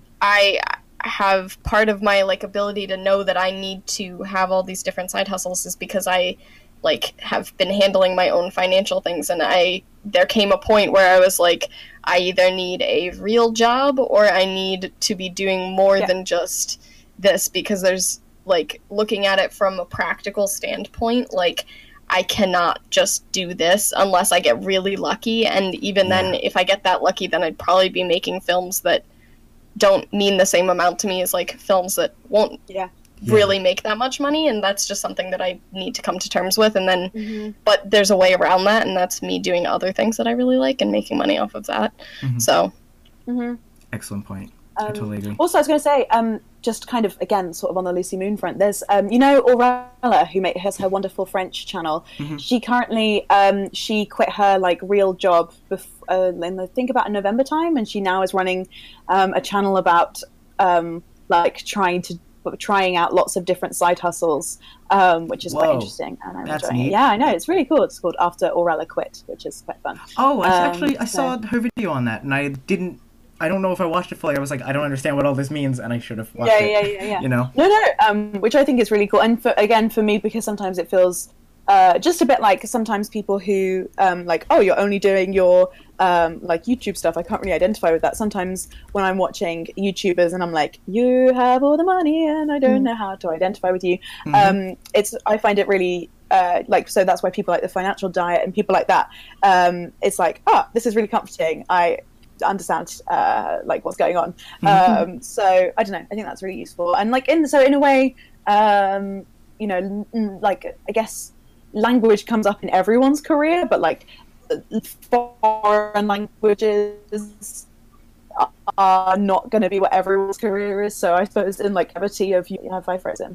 I have part of my like ability to know that I need to have all these different side hustles is because I like have been handling my own financial things, and there came a point where I was like, I either need a real job or I need to be doing more than just this, because there's like, looking at it from a practical standpoint, like I cannot just do this unless I get really lucky, and even then if I get that lucky, then I'd probably be making films that don't mean the same amount to me as like films that won't really make that much money, and that's just something that I need to come to terms with. And then but there's a way around that, and that's me doing other things that I really like and making money off of that. So excellent point. I totally agree. Also, I was going to say, just kind of again sort of on the Lucy Moon front, there's you know, Aurella, who has her wonderful French channel. She currently she quit her like real job in I think about November time, and she now is running a channel about like trying out lots of different side hustles, which is quite interesting, and I'm enjoying it. Yeah, I know, it's really cool. It's called After Aurella Quit, which is quite fun. Oh, I saw her video on that, and I don't know if I watched it fully. I was like, I don't understand what all this means, and I should have watched it. Yeah. You know? No, which I think is really cool. And for me, because sometimes it feels just a bit like sometimes people who like, oh, you're only doing your like YouTube stuff. I can't really identify with that. Sometimes when I'm watching YouTubers and I'm like, you have all the money and I don't know how to identify with you. I find it really like, so that's why people like The Financial Diet and people like that. It's like, this is really comforting. I understand like what's going on. So I don't know, I think that's really useful. And like in a way, you know, like I guess language comes up in everyone's career, but like foreign languages are not going to be what everyone's career is. So I suppose in like longevity of have I frozen?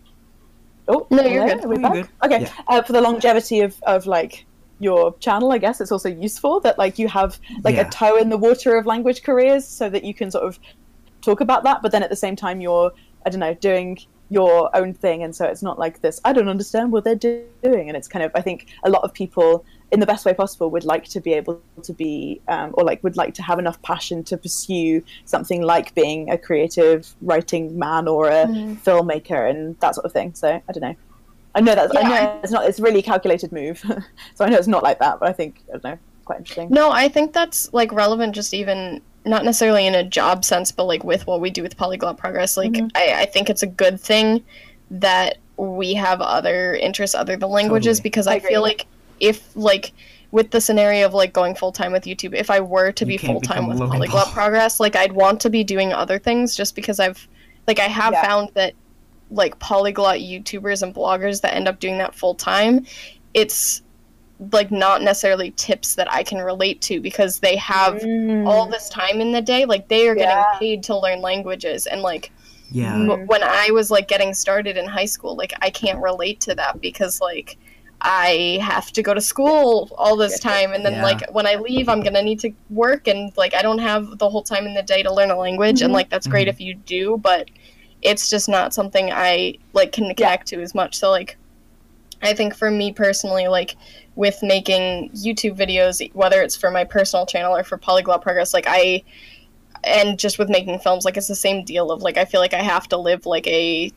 Oh no, you're good. Are we back? Good. Okay. For the longevity of like your channel, I guess it's also useful that like you have like a toe in the water of language careers, so that you can sort of talk about that, but then at the same time you're, I don't know, doing your own thing, and so it's not like this, I don't understand what they're doing. And it's kind of, I think a lot of people in the best way possible would like to be able to be or like would like to have enough passion to pursue something like being a creative writing man or a filmmaker and that sort of thing. So I don't know, I know it's a really calculated move. So I know it's not like that, but I think, I don't know, quite interesting. No, I think that's like relevant just even not necessarily in a job sense, but like with what we do with Polyglot Progress. Like I think it's a good thing that we have other interests other than languages, because I feel like if like with the scenario of like going full-time with YouTube, if I were to be full-time with Polyglot Progress, like I'd want to be doing other things, just because I have found that like polyglot YouTubers and bloggers that end up doing that full-time, it's like not necessarily tips that I can relate to, because they have all this time in the day, like they are getting paid to learn languages, and like when I was like getting started in high school, like I can't relate to that, because like I have to go to school all this time, and then like when I leave I'm gonna need to work, and like I don't have the whole time in the day to learn a language, and like that's great if you do, but it's just not something I like can connect to as much. So like I think for me personally, like with making YouTube videos, whether it's for my personal channel or for Polyglot Progress, like and just with making films, like it's the same deal of like I feel like I have to live like a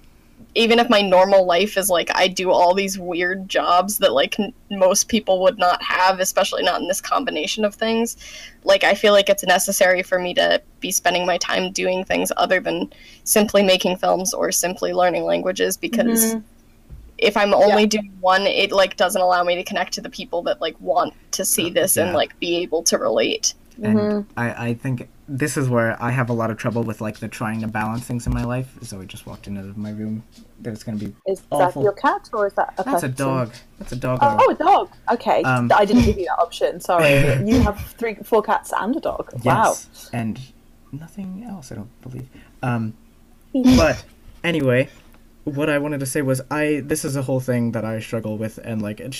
even if my normal life is like I do all these weird jobs that like most people would not have, especially not in this combination of things, like I feel like it's necessary for me to be spending my time doing things other than simply making films or simply learning languages, because if I'm only doing one, it like doesn't allow me to connect to the people that like want to see this and like be able to relate. And I think this is where I have a lot of trouble with like the trying to balance things in my life. Zoe just walked into my room. There's going to be Is awful. that your cat or is that a That's person? a dog. That's a dog. Oh, a dog. Okay. I didn't give you that option. Sorry. You have 4 cats and a dog. Wow. Yes. And nothing else, I don't believe. But anyway, what I wanted to say was this is a whole thing that I struggle with, and like it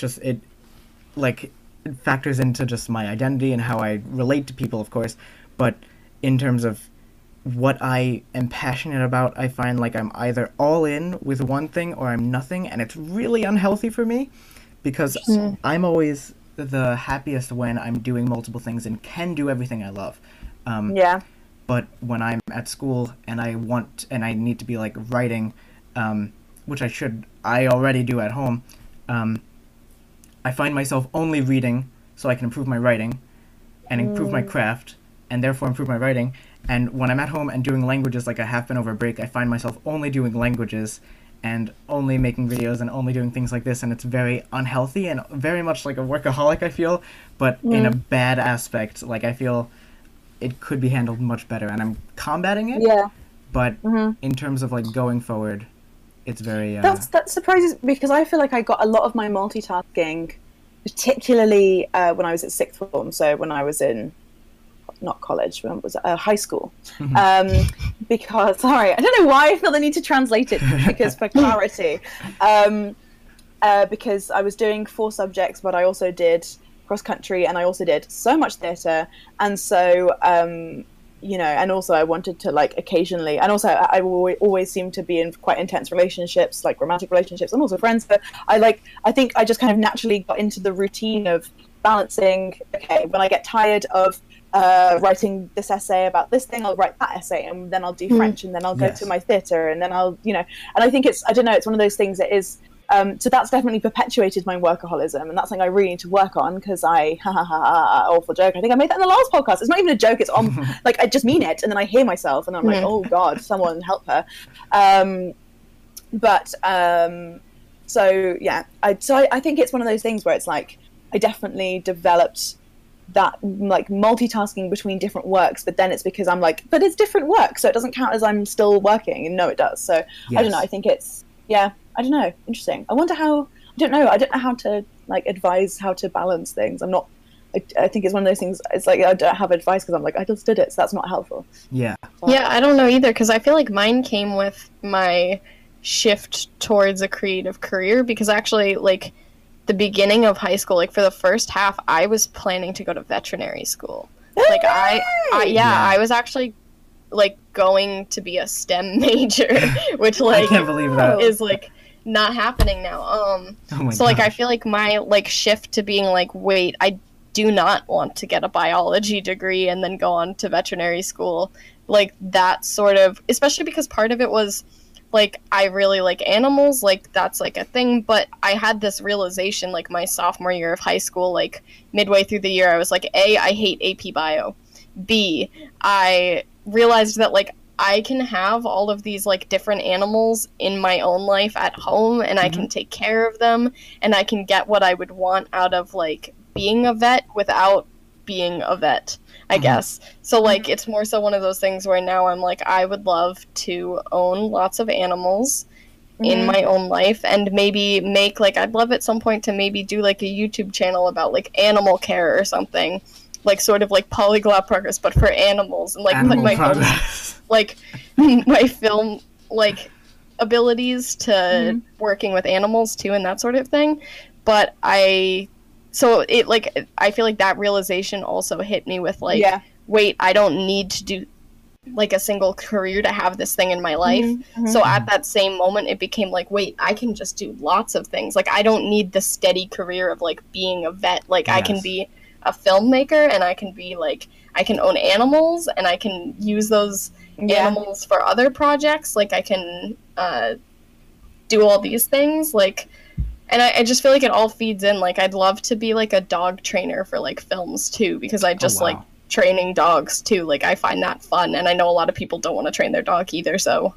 factors into just my identity and how I relate to people, of course, but in terms of what I am passionate about, I find like I'm either all in with one thing or I'm nothing, and it's really unhealthy for me, because I'm always the happiest when I'm doing multiple things and can do everything I love. But when I'm at school and I need to be like writing, which I already do at home, I find myself only reading so I can improve my writing and improve my craft and therefore improve my writing. And when I'm at home and doing languages, like I have been over break, I find myself only doing languages and only making videos and only doing things like this. And it's very unhealthy and very much like a workaholic, I feel, but in a bad aspect. Like I feel it could be handled much better, and I'm combating it. Yeah. But in terms of like going forward, it's very... That surprises, because I feel like I got a lot of my multitasking, particularly when I was at 6th form, so when I was in, not college, when I was high school. Because, sorry, I don't know why I feel the need to translate it, because for clarity, because I was doing 4 subjects, but I also did cross-country, and I also did so much theatre, and so... you know, and also I wanted to like occasionally, and also I always seem to be in quite intense relationships, like romantic relationships, and also friends. But I think I just kind of naturally got into the routine of balancing. Okay, when I get tired of writing this essay about this thing, I'll write that essay, and then I'll do French, and then I'll go to my theatre, and then I'll, you know, and I think it's one of those things that is. So that's definitely perpetuated my workaholism, and that's something I really need to work on, because awful joke. I think I made that in the last podcast. It's not even a joke. It's on, like, I just mean it, and then I hear myself, and I'm like, oh God, someone help her. So yeah, I think it's one of those things where it's like, I definitely developed that like multitasking between different works, but then it's because I'm like, but it's different work, so it doesn't count as I'm still working, and no, it does. So I don't know. I think it's, I don't know. Interesting. I don't know how to like advise how to balance things. I think it's one of those things, it's like I don't have advice because I'm like, I just did it, so that's not helpful. Yeah, I don't know either, because I feel like mine came with my shift towards a creative career, because actually, like, the beginning of high school, like, for the first half, I was planning to go to veterinary school. Like, I was actually, like, going to be a STEM major, which, like, I can't believe that. Is, like, not happening now. So, like, I feel like my, like, shift to being like, wait, I do not want to get a biology degree and then go on to veterinary school, like, that sort of, especially because part of it was, like, I really like animals, like, that's, like, a thing, but I had this realization, like, my sophomore year of high school, like, midway through the year, I was like, A, I hate AP Bio. B, I realized that, like, I can have all of these, like, different animals in my own life at home, and I can take care of them, and I can get what I would want out of, like, being a vet without being a vet, I guess. So, like, it's more so one of those things where now I'm like, I would love to own lots of animals in my own life, and maybe make, like, I'd love at some point to maybe do, like, a YouTube channel about, like, animal care or something, like, sort of like Polyglot Progress, but for animals, and, like, put my film, like, my film, like, abilities to working with animals too, and that sort of thing. But so it, like, I feel like that realization also hit me with, like, wait, I don't need to do, like, a single career to have this thing in my life. So at that same moment, it became like, wait, I can just do lots of things. Like, I don't need the steady career of, like, being a vet. Like, I can be a filmmaker, and I can be, like, I can own animals, and I can use those animals for other projects. Like, I can do all these things, like, and I just feel like it all feeds in. Like, I'd love to be like a dog trainer for like films too, because I just like training dogs too. Like, I find that fun, and I know a lot of people don't want to train their dog either, so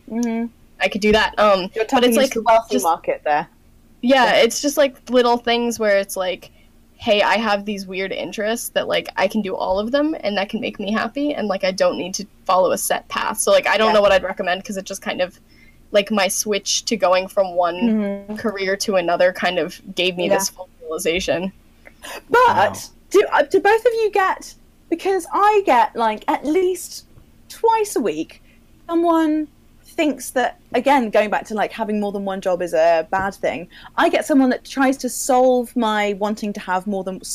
I could do that. You're but it's like the wealthy market there. Yeah, it's just like little things where it's like, hey, I have these weird interests that like I can do all of them, and that can make me happy, and like I don't need to follow a set path. So like I don't know what I'd recommend, because it just kind of like my switch to going from one career to another kind of gave me this full realization. But do both of you get, because I get like at least twice a week someone thinks that, again, going back to like having more than one job is a bad thing, I get someone that tries to solve my wanting to have more than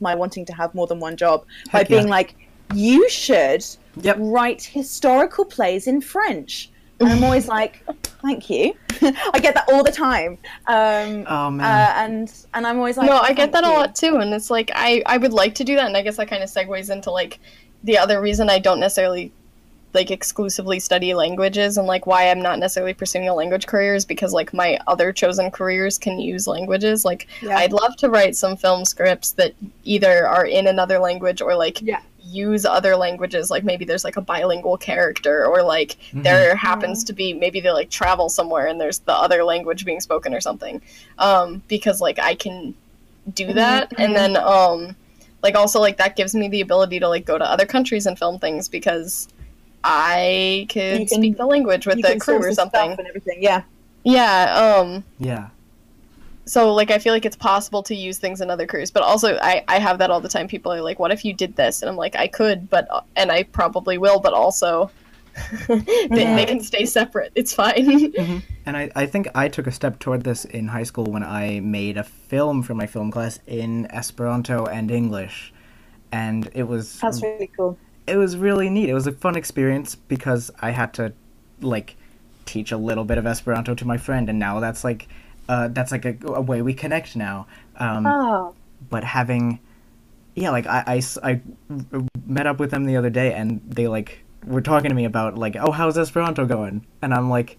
one job by being like, you should write historical plays in French. And I'm always like, thank you. I get that all the time. Oh man. And I'm always like, no, I get that a lot too. And it's like, I would like to do that. And I guess that kind of segues into like the other reason I don't necessarily like exclusively study languages, and like why I'm not necessarily pursuing a language career is because like my other chosen careers can use languages. Like I'd love to write some film scripts that either are in another language or like use other languages. Like maybe there's like a bilingual character, or like there happens to be, maybe they like travel somewhere and there's the other language being spoken or something, because like I can do that. And then like also like that gives me the ability to like go to other countries and film things, because I could speak the language with the crew or something. And everything. Yeah. So, like, I feel like it's possible to use things in other careers, but also I have that all the time. People are like, what if you did this? And I'm like, I could, and I probably will, but also they can stay separate. It's fine. And I think I took a step toward this in high school when I made a film for my film class in Esperanto and English. And that's really cool. It was really neat. It was a fun experience because I had to, like, teach a little bit of Esperanto to my friend, and now that's like a way we connect now. But having, like I met up with them the other day, and they like were talking to me about like, oh, how's Esperanto going? And I'm like,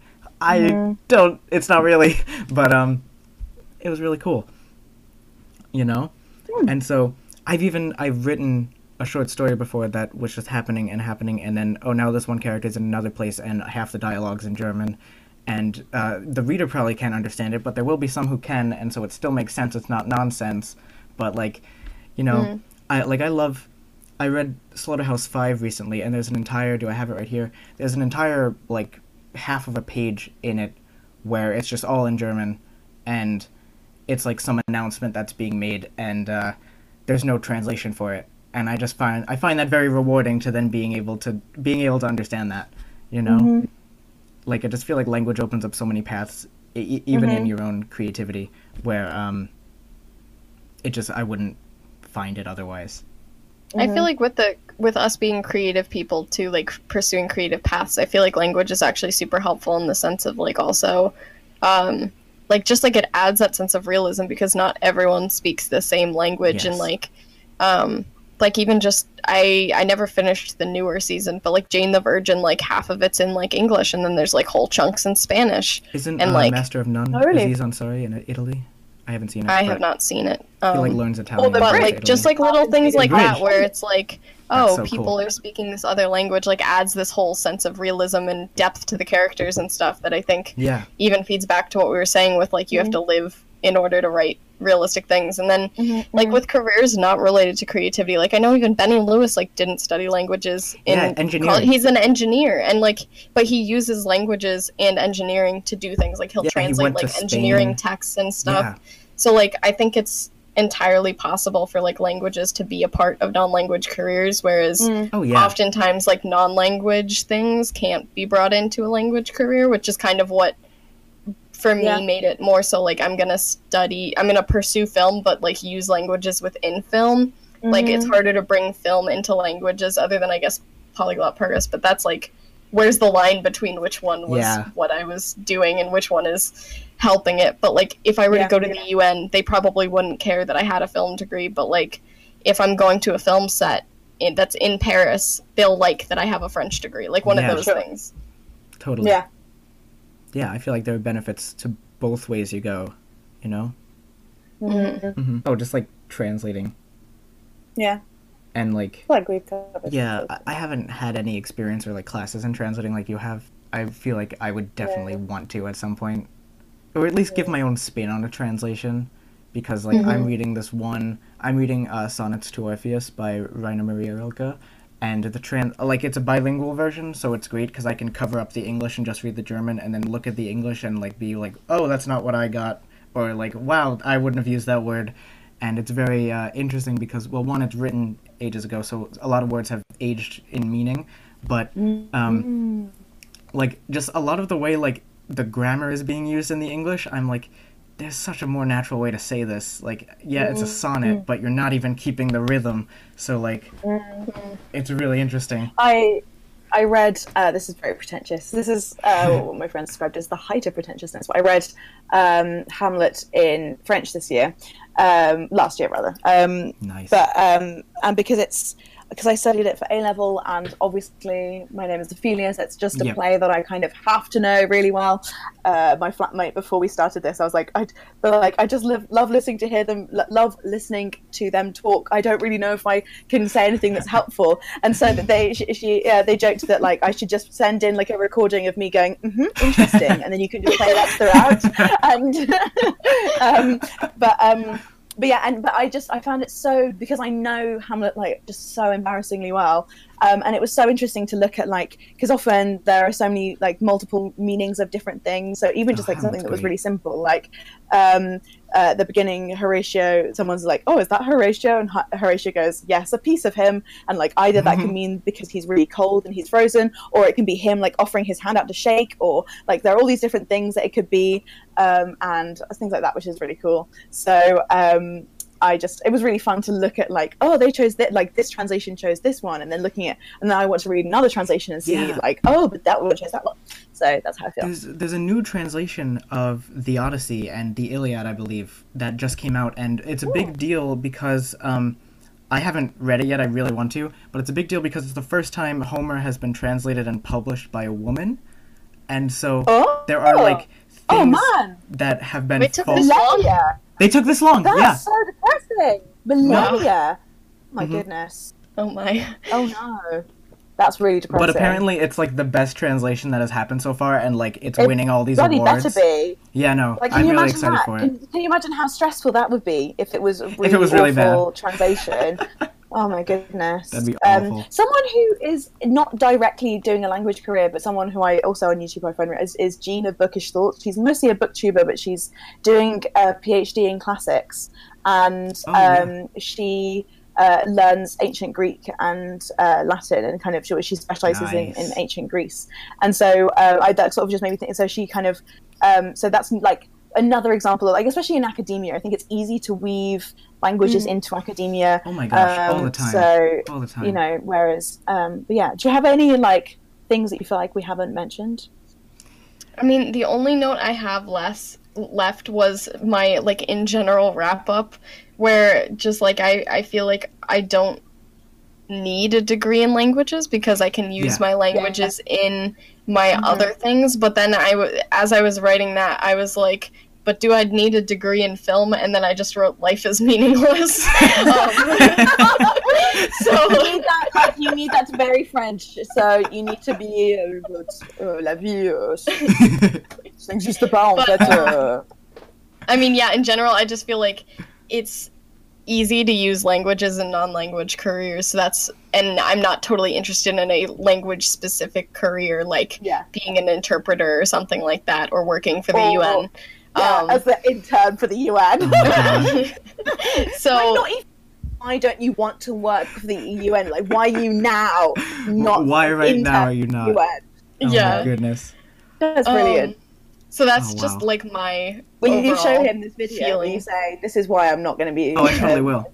it's not really, but it was really cool, you know. And so I've written a short story before that was just happening, and then now this one character is in another place and half the dialogue's in German, and the reader probably can't understand it, but there will be some who can, and so it still makes sense. It's not nonsense, but like, you know, I read Slaughterhouse-Five recently, and there's an entire, do I have it right here? There's an entire like half of a page in it where it's just all in German, and it's like some announcement that's being made, and there's no translation for it. And I find that very rewarding to then being able to understand that, you know, like I just feel like language opens up so many paths, even in your own creativity, where I wouldn't find it otherwise. I feel like with us being creative people too, like pursuing creative paths, I feel like language is actually super helpful in the sense of like also, like just like it adds that sense of realism, because not everyone speaks the same language, and like even just I never finished the newer season, but like Jane the Virgin, like half of it's in like English, and then there's like whole chunks in Spanish. Isn't like Master of None Aziz Ansari in Italy? I haven't seen it. I have not seen it. He like learns Italian. But like just like little things like that, where it's like, oh, people are speaking this other language, like adds this whole sense of realism and depth to the characters and stuff that I think even feeds back to what we were saying with like you have to live in order to write realistic things. And then like with careers not related to creativity, like I know even Benny Lewis like didn't study languages in engineering. He's an engineer, and like but he uses languages and engineering to do things like he'll translate like engineering texts and stuff. So like I think it's entirely possible for like languages to be a part of non-language careers, whereas oftentimes like non-language things can't be brought into a language career, which is kind of what for me made it more so like I'm gonna pursue film, but like use languages within film. Like it's harder to bring film into languages other than I guess Polyglot Purpose, but that's like where's the line between which one was what I was doing and which one is helping it. But like if I were to go to the UN, they probably wouldn't care that I had a film degree, but like if I'm going to a film set that's in Paris, they'll like that I have a French degree, like one of those things. Totally. yeah, I feel like there are benefits to both ways you go, you know? Mm-hmm. Oh, just like translating. Yeah. And like, we've covered. Yeah, I haven't had any experience or like classes in translating like you have. I feel like I would definitely want to at some point, or at least give my own spin on a translation, because like I'm reading Sonnets to Orpheus by Rainer Maria Rilke, and it's a bilingual version, so it's great because I can cover up the English and just read the German, and then look at the English and like be like, oh, that's not what I got, or like, wow, I wouldn't have used that word. And it's very interesting because, well, one, it's written ages ago, so a lot of words have aged in meaning, but like just a lot of the way like the grammar is being used in the English, I'm like, there's such a more natural way to say this. Like, yeah, it's a sonnet, but you're not even keeping the rhythm, so like, it's really interesting. I read, this is very pretentious, this is what my friend described as the height of pretentiousness, but I read Hamlet in French last year rather. Nice. But, and because I studied it for A-level, and obviously my name is Ophelia, so it's just a play that I kind of have to know really well. My flatmate, before we started this, I was like, I just love listening to love listening to them talk. I don't really know if I can say anything that's helpful, and so that they joked that like I should just send in like a recording of me going interesting, and then you can just play that throughout. But I found it so, because I know Hamlet like just so embarrassingly well, and it was so interesting to look at, like, because often there are so many like multiple meanings of different things. So even just like something that was really simple, like at the beginning, Horatio, someone's like, oh, is that Horatio? And Horatio goes, yes, a piece of him. And like either that can mean because he's really cold and he's frozen, or it can be him like offering his hand out to shake, or like there are all these different things that it could be, and things like that, which is really cool. So it was really fun to look at like, oh, they chose that, like this translation chose this one, and then looking at, and then I want to read another translation and see like, oh, but that one chose that one. So that's how I feel. There's a new translation of the Odyssey and the Iliad, I believe, that just came out, and it's a big deal because I haven't read it yet. I really want to, but it's a big deal because it's the first time Homer has been translated and published by a woman, and so there are like things that have been false. They took this long. That's so depressing. Millennia. Oh my goodness. Oh my. Oh no. That's really depressing. But apparently it's like the best translation that has happened so far, and like it's winning all these awards. Better be. Yeah, no. Like, I'm really excited for it. Can you imagine how stressful that would be if it was a really awful translation? Oh my goodness. That'd be awful. Someone who is not directly doing a language career, but someone who I also on YouTube I find is Jean of Bookish Thoughts. She's mostly a booktuber, but she's doing a PhD in classics, and she learns ancient Greek and Latin, and kind of she specializes in ancient Greece. And so that sort of just made me think. So she kind of so that's like another example of, like, especially in academia, I think it's easy to weave languages into academia. Oh my gosh, all the time. So, all the time. You know, whereas, but yeah, do you have any, like, things that you feel like we haven't mentioned? I mean, the only note I have left was my, like, in general wrap-up, where just, like, I feel like I don't need a degree in languages because I can use my languages in my other things. But then as I was writing that, I was like, but do I need a degree in film? And then I just wrote life is meaningless. So you need that's very French. So you need to be la vie ça n'existe pas en fait. I mean, yeah, in general, I just feel like it's easy to use languages in non-language careers. So and I'm not totally interested in a language-specific career, like being an interpreter or something like that, or working for the UN. Yeah, as the intern for the UN. So why don't you want to work for the UN? Like, why are you now not? Why right now are you not? UN? Oh my goodness. That's brilliant. So that's just like my. When you show him this video, feeling. You say, "This is why I'm not going to be." Oh, I totally will.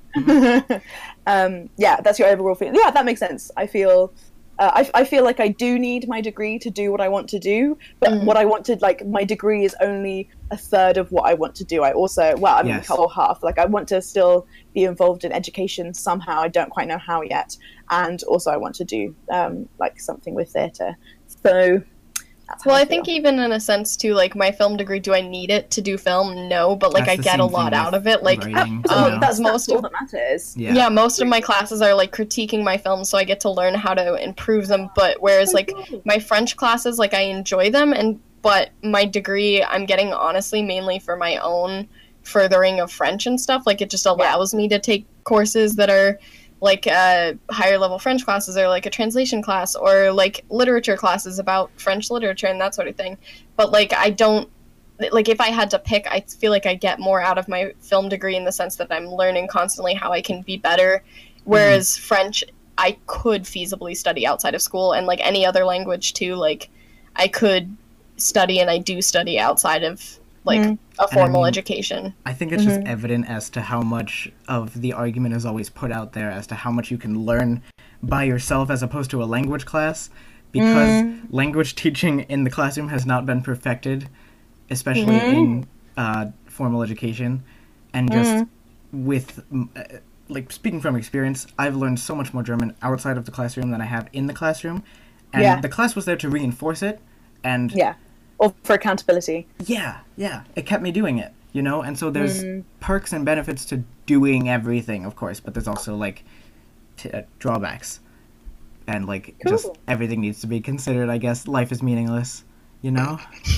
Yeah, that's your overall feeling. Yeah, that makes sense. I feel like I do need my degree to do what I want to do, but what I want to, like, my degree is only a third of what I want to do. I also, or half. Like, I want to still be involved in education somehow. I don't quite know how yet, and also I want to do like something with theatre. So, That's how Well, I feel. think even in a sense too, like my film degree, do I need it to do film? No, but like That's I the get same a thing lot with out of it. Like, writing, that's most all of that matters. yeah, most of my classes are like critiquing my films, so I get to learn how to improve them. But whereas like my French classes, like I enjoy them, but my degree I'm getting honestly mainly for my own furthering of French and stuff. Like it just allows me to take courses that are like higher level French classes, or like a translation class, or like literature classes about French literature and that sort of thing. But like I don't, like if I had to pick, I feel like I get more out of my film degree in the sense that I'm learning constantly how I can be better, whereas French I could feasibly study outside of school, and like any other language too, like I could study, and I do study outside of like a formal education. I think it's just evident as to how much of the argument is always put out there as to how much you can learn by yourself as opposed to a language class, because language teaching in the classroom has not been perfected, especially in formal education. And just with, like, speaking from experience, I've learned so much more German outside of the classroom than I have in the classroom. And the class was there to reinforce it. And or for accountability. Yeah, it kept me doing it, you know? And so there's perks and benefits to doing everything, of course, but there's also, like, drawbacks. And, like, just everything needs to be considered, I guess. Life is meaningless, you know?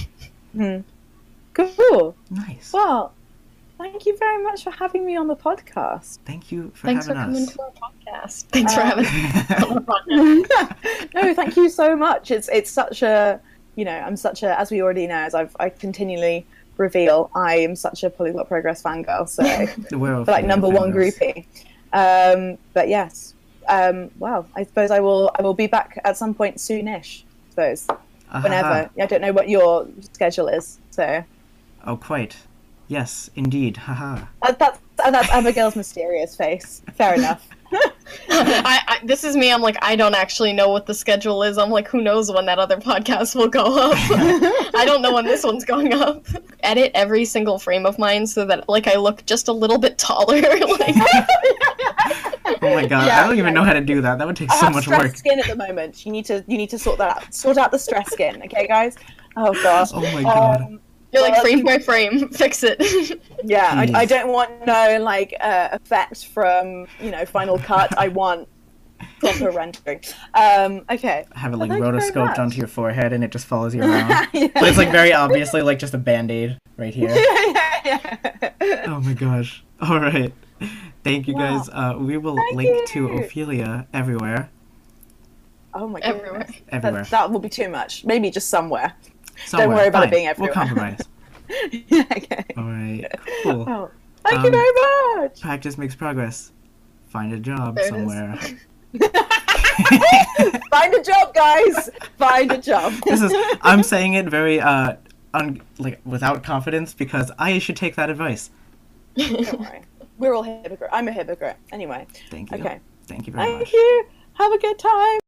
Cool. Nice. Well, thank you very much for having me on the podcast. Thank you for Thanks for having coming us. to our podcast. Thanks for having us on the podcast. No, thank you so much. It's such a, you know, I'm such a, as we already know, as I continually reveal, I am such a Polyglot Progress fangirl, so like number one groupie. But yes, well, I suppose I will be back at some point soonish. I suppose whenever. I don't know what your schedule is, so. Oh, quite. Yes, indeed. Haha. That's Abigail's mysterious face. Fair enough. This is me. I'm like, I don't actually know what the schedule is. I'm like, who knows when that other podcast will go up? I don't know when this one's going up. Edit every single frame of mine so that like I look just a little bit taller. Like... Oh my god, I don't even know how to do that. That would take so much work. Skin at the moment. You need to sort that out. Sort out the stress skin, okay, guys? Oh gosh. Oh my god. You're like frame by frame, fix it. Yeah, I don't want no like effect from Final Cut. I want proper rendering. Okay. Have it like rotoscoped onto your forehead and it just follows you around. But it's like very obviously like just a band-aid right here. Oh my gosh. All right. Thank you guys. We will link to Ophelia everywhere. Oh my god. Everywhere. That will be too much. Maybe just somewhere. Don't worry about it being everywhere. We'll compromise. Yeah, okay. All right. Cool. Oh, thank you very much. Practice makes progress. Find a job There it somewhere. Find a job, guys. Find a job. I'm saying it very like without confidence because I should take that advice. Don't worry. We're all hypocrites. I'm a hypocrite. Anyway. Thank you. Okay. Thank you very much. Thank you. Have a good time.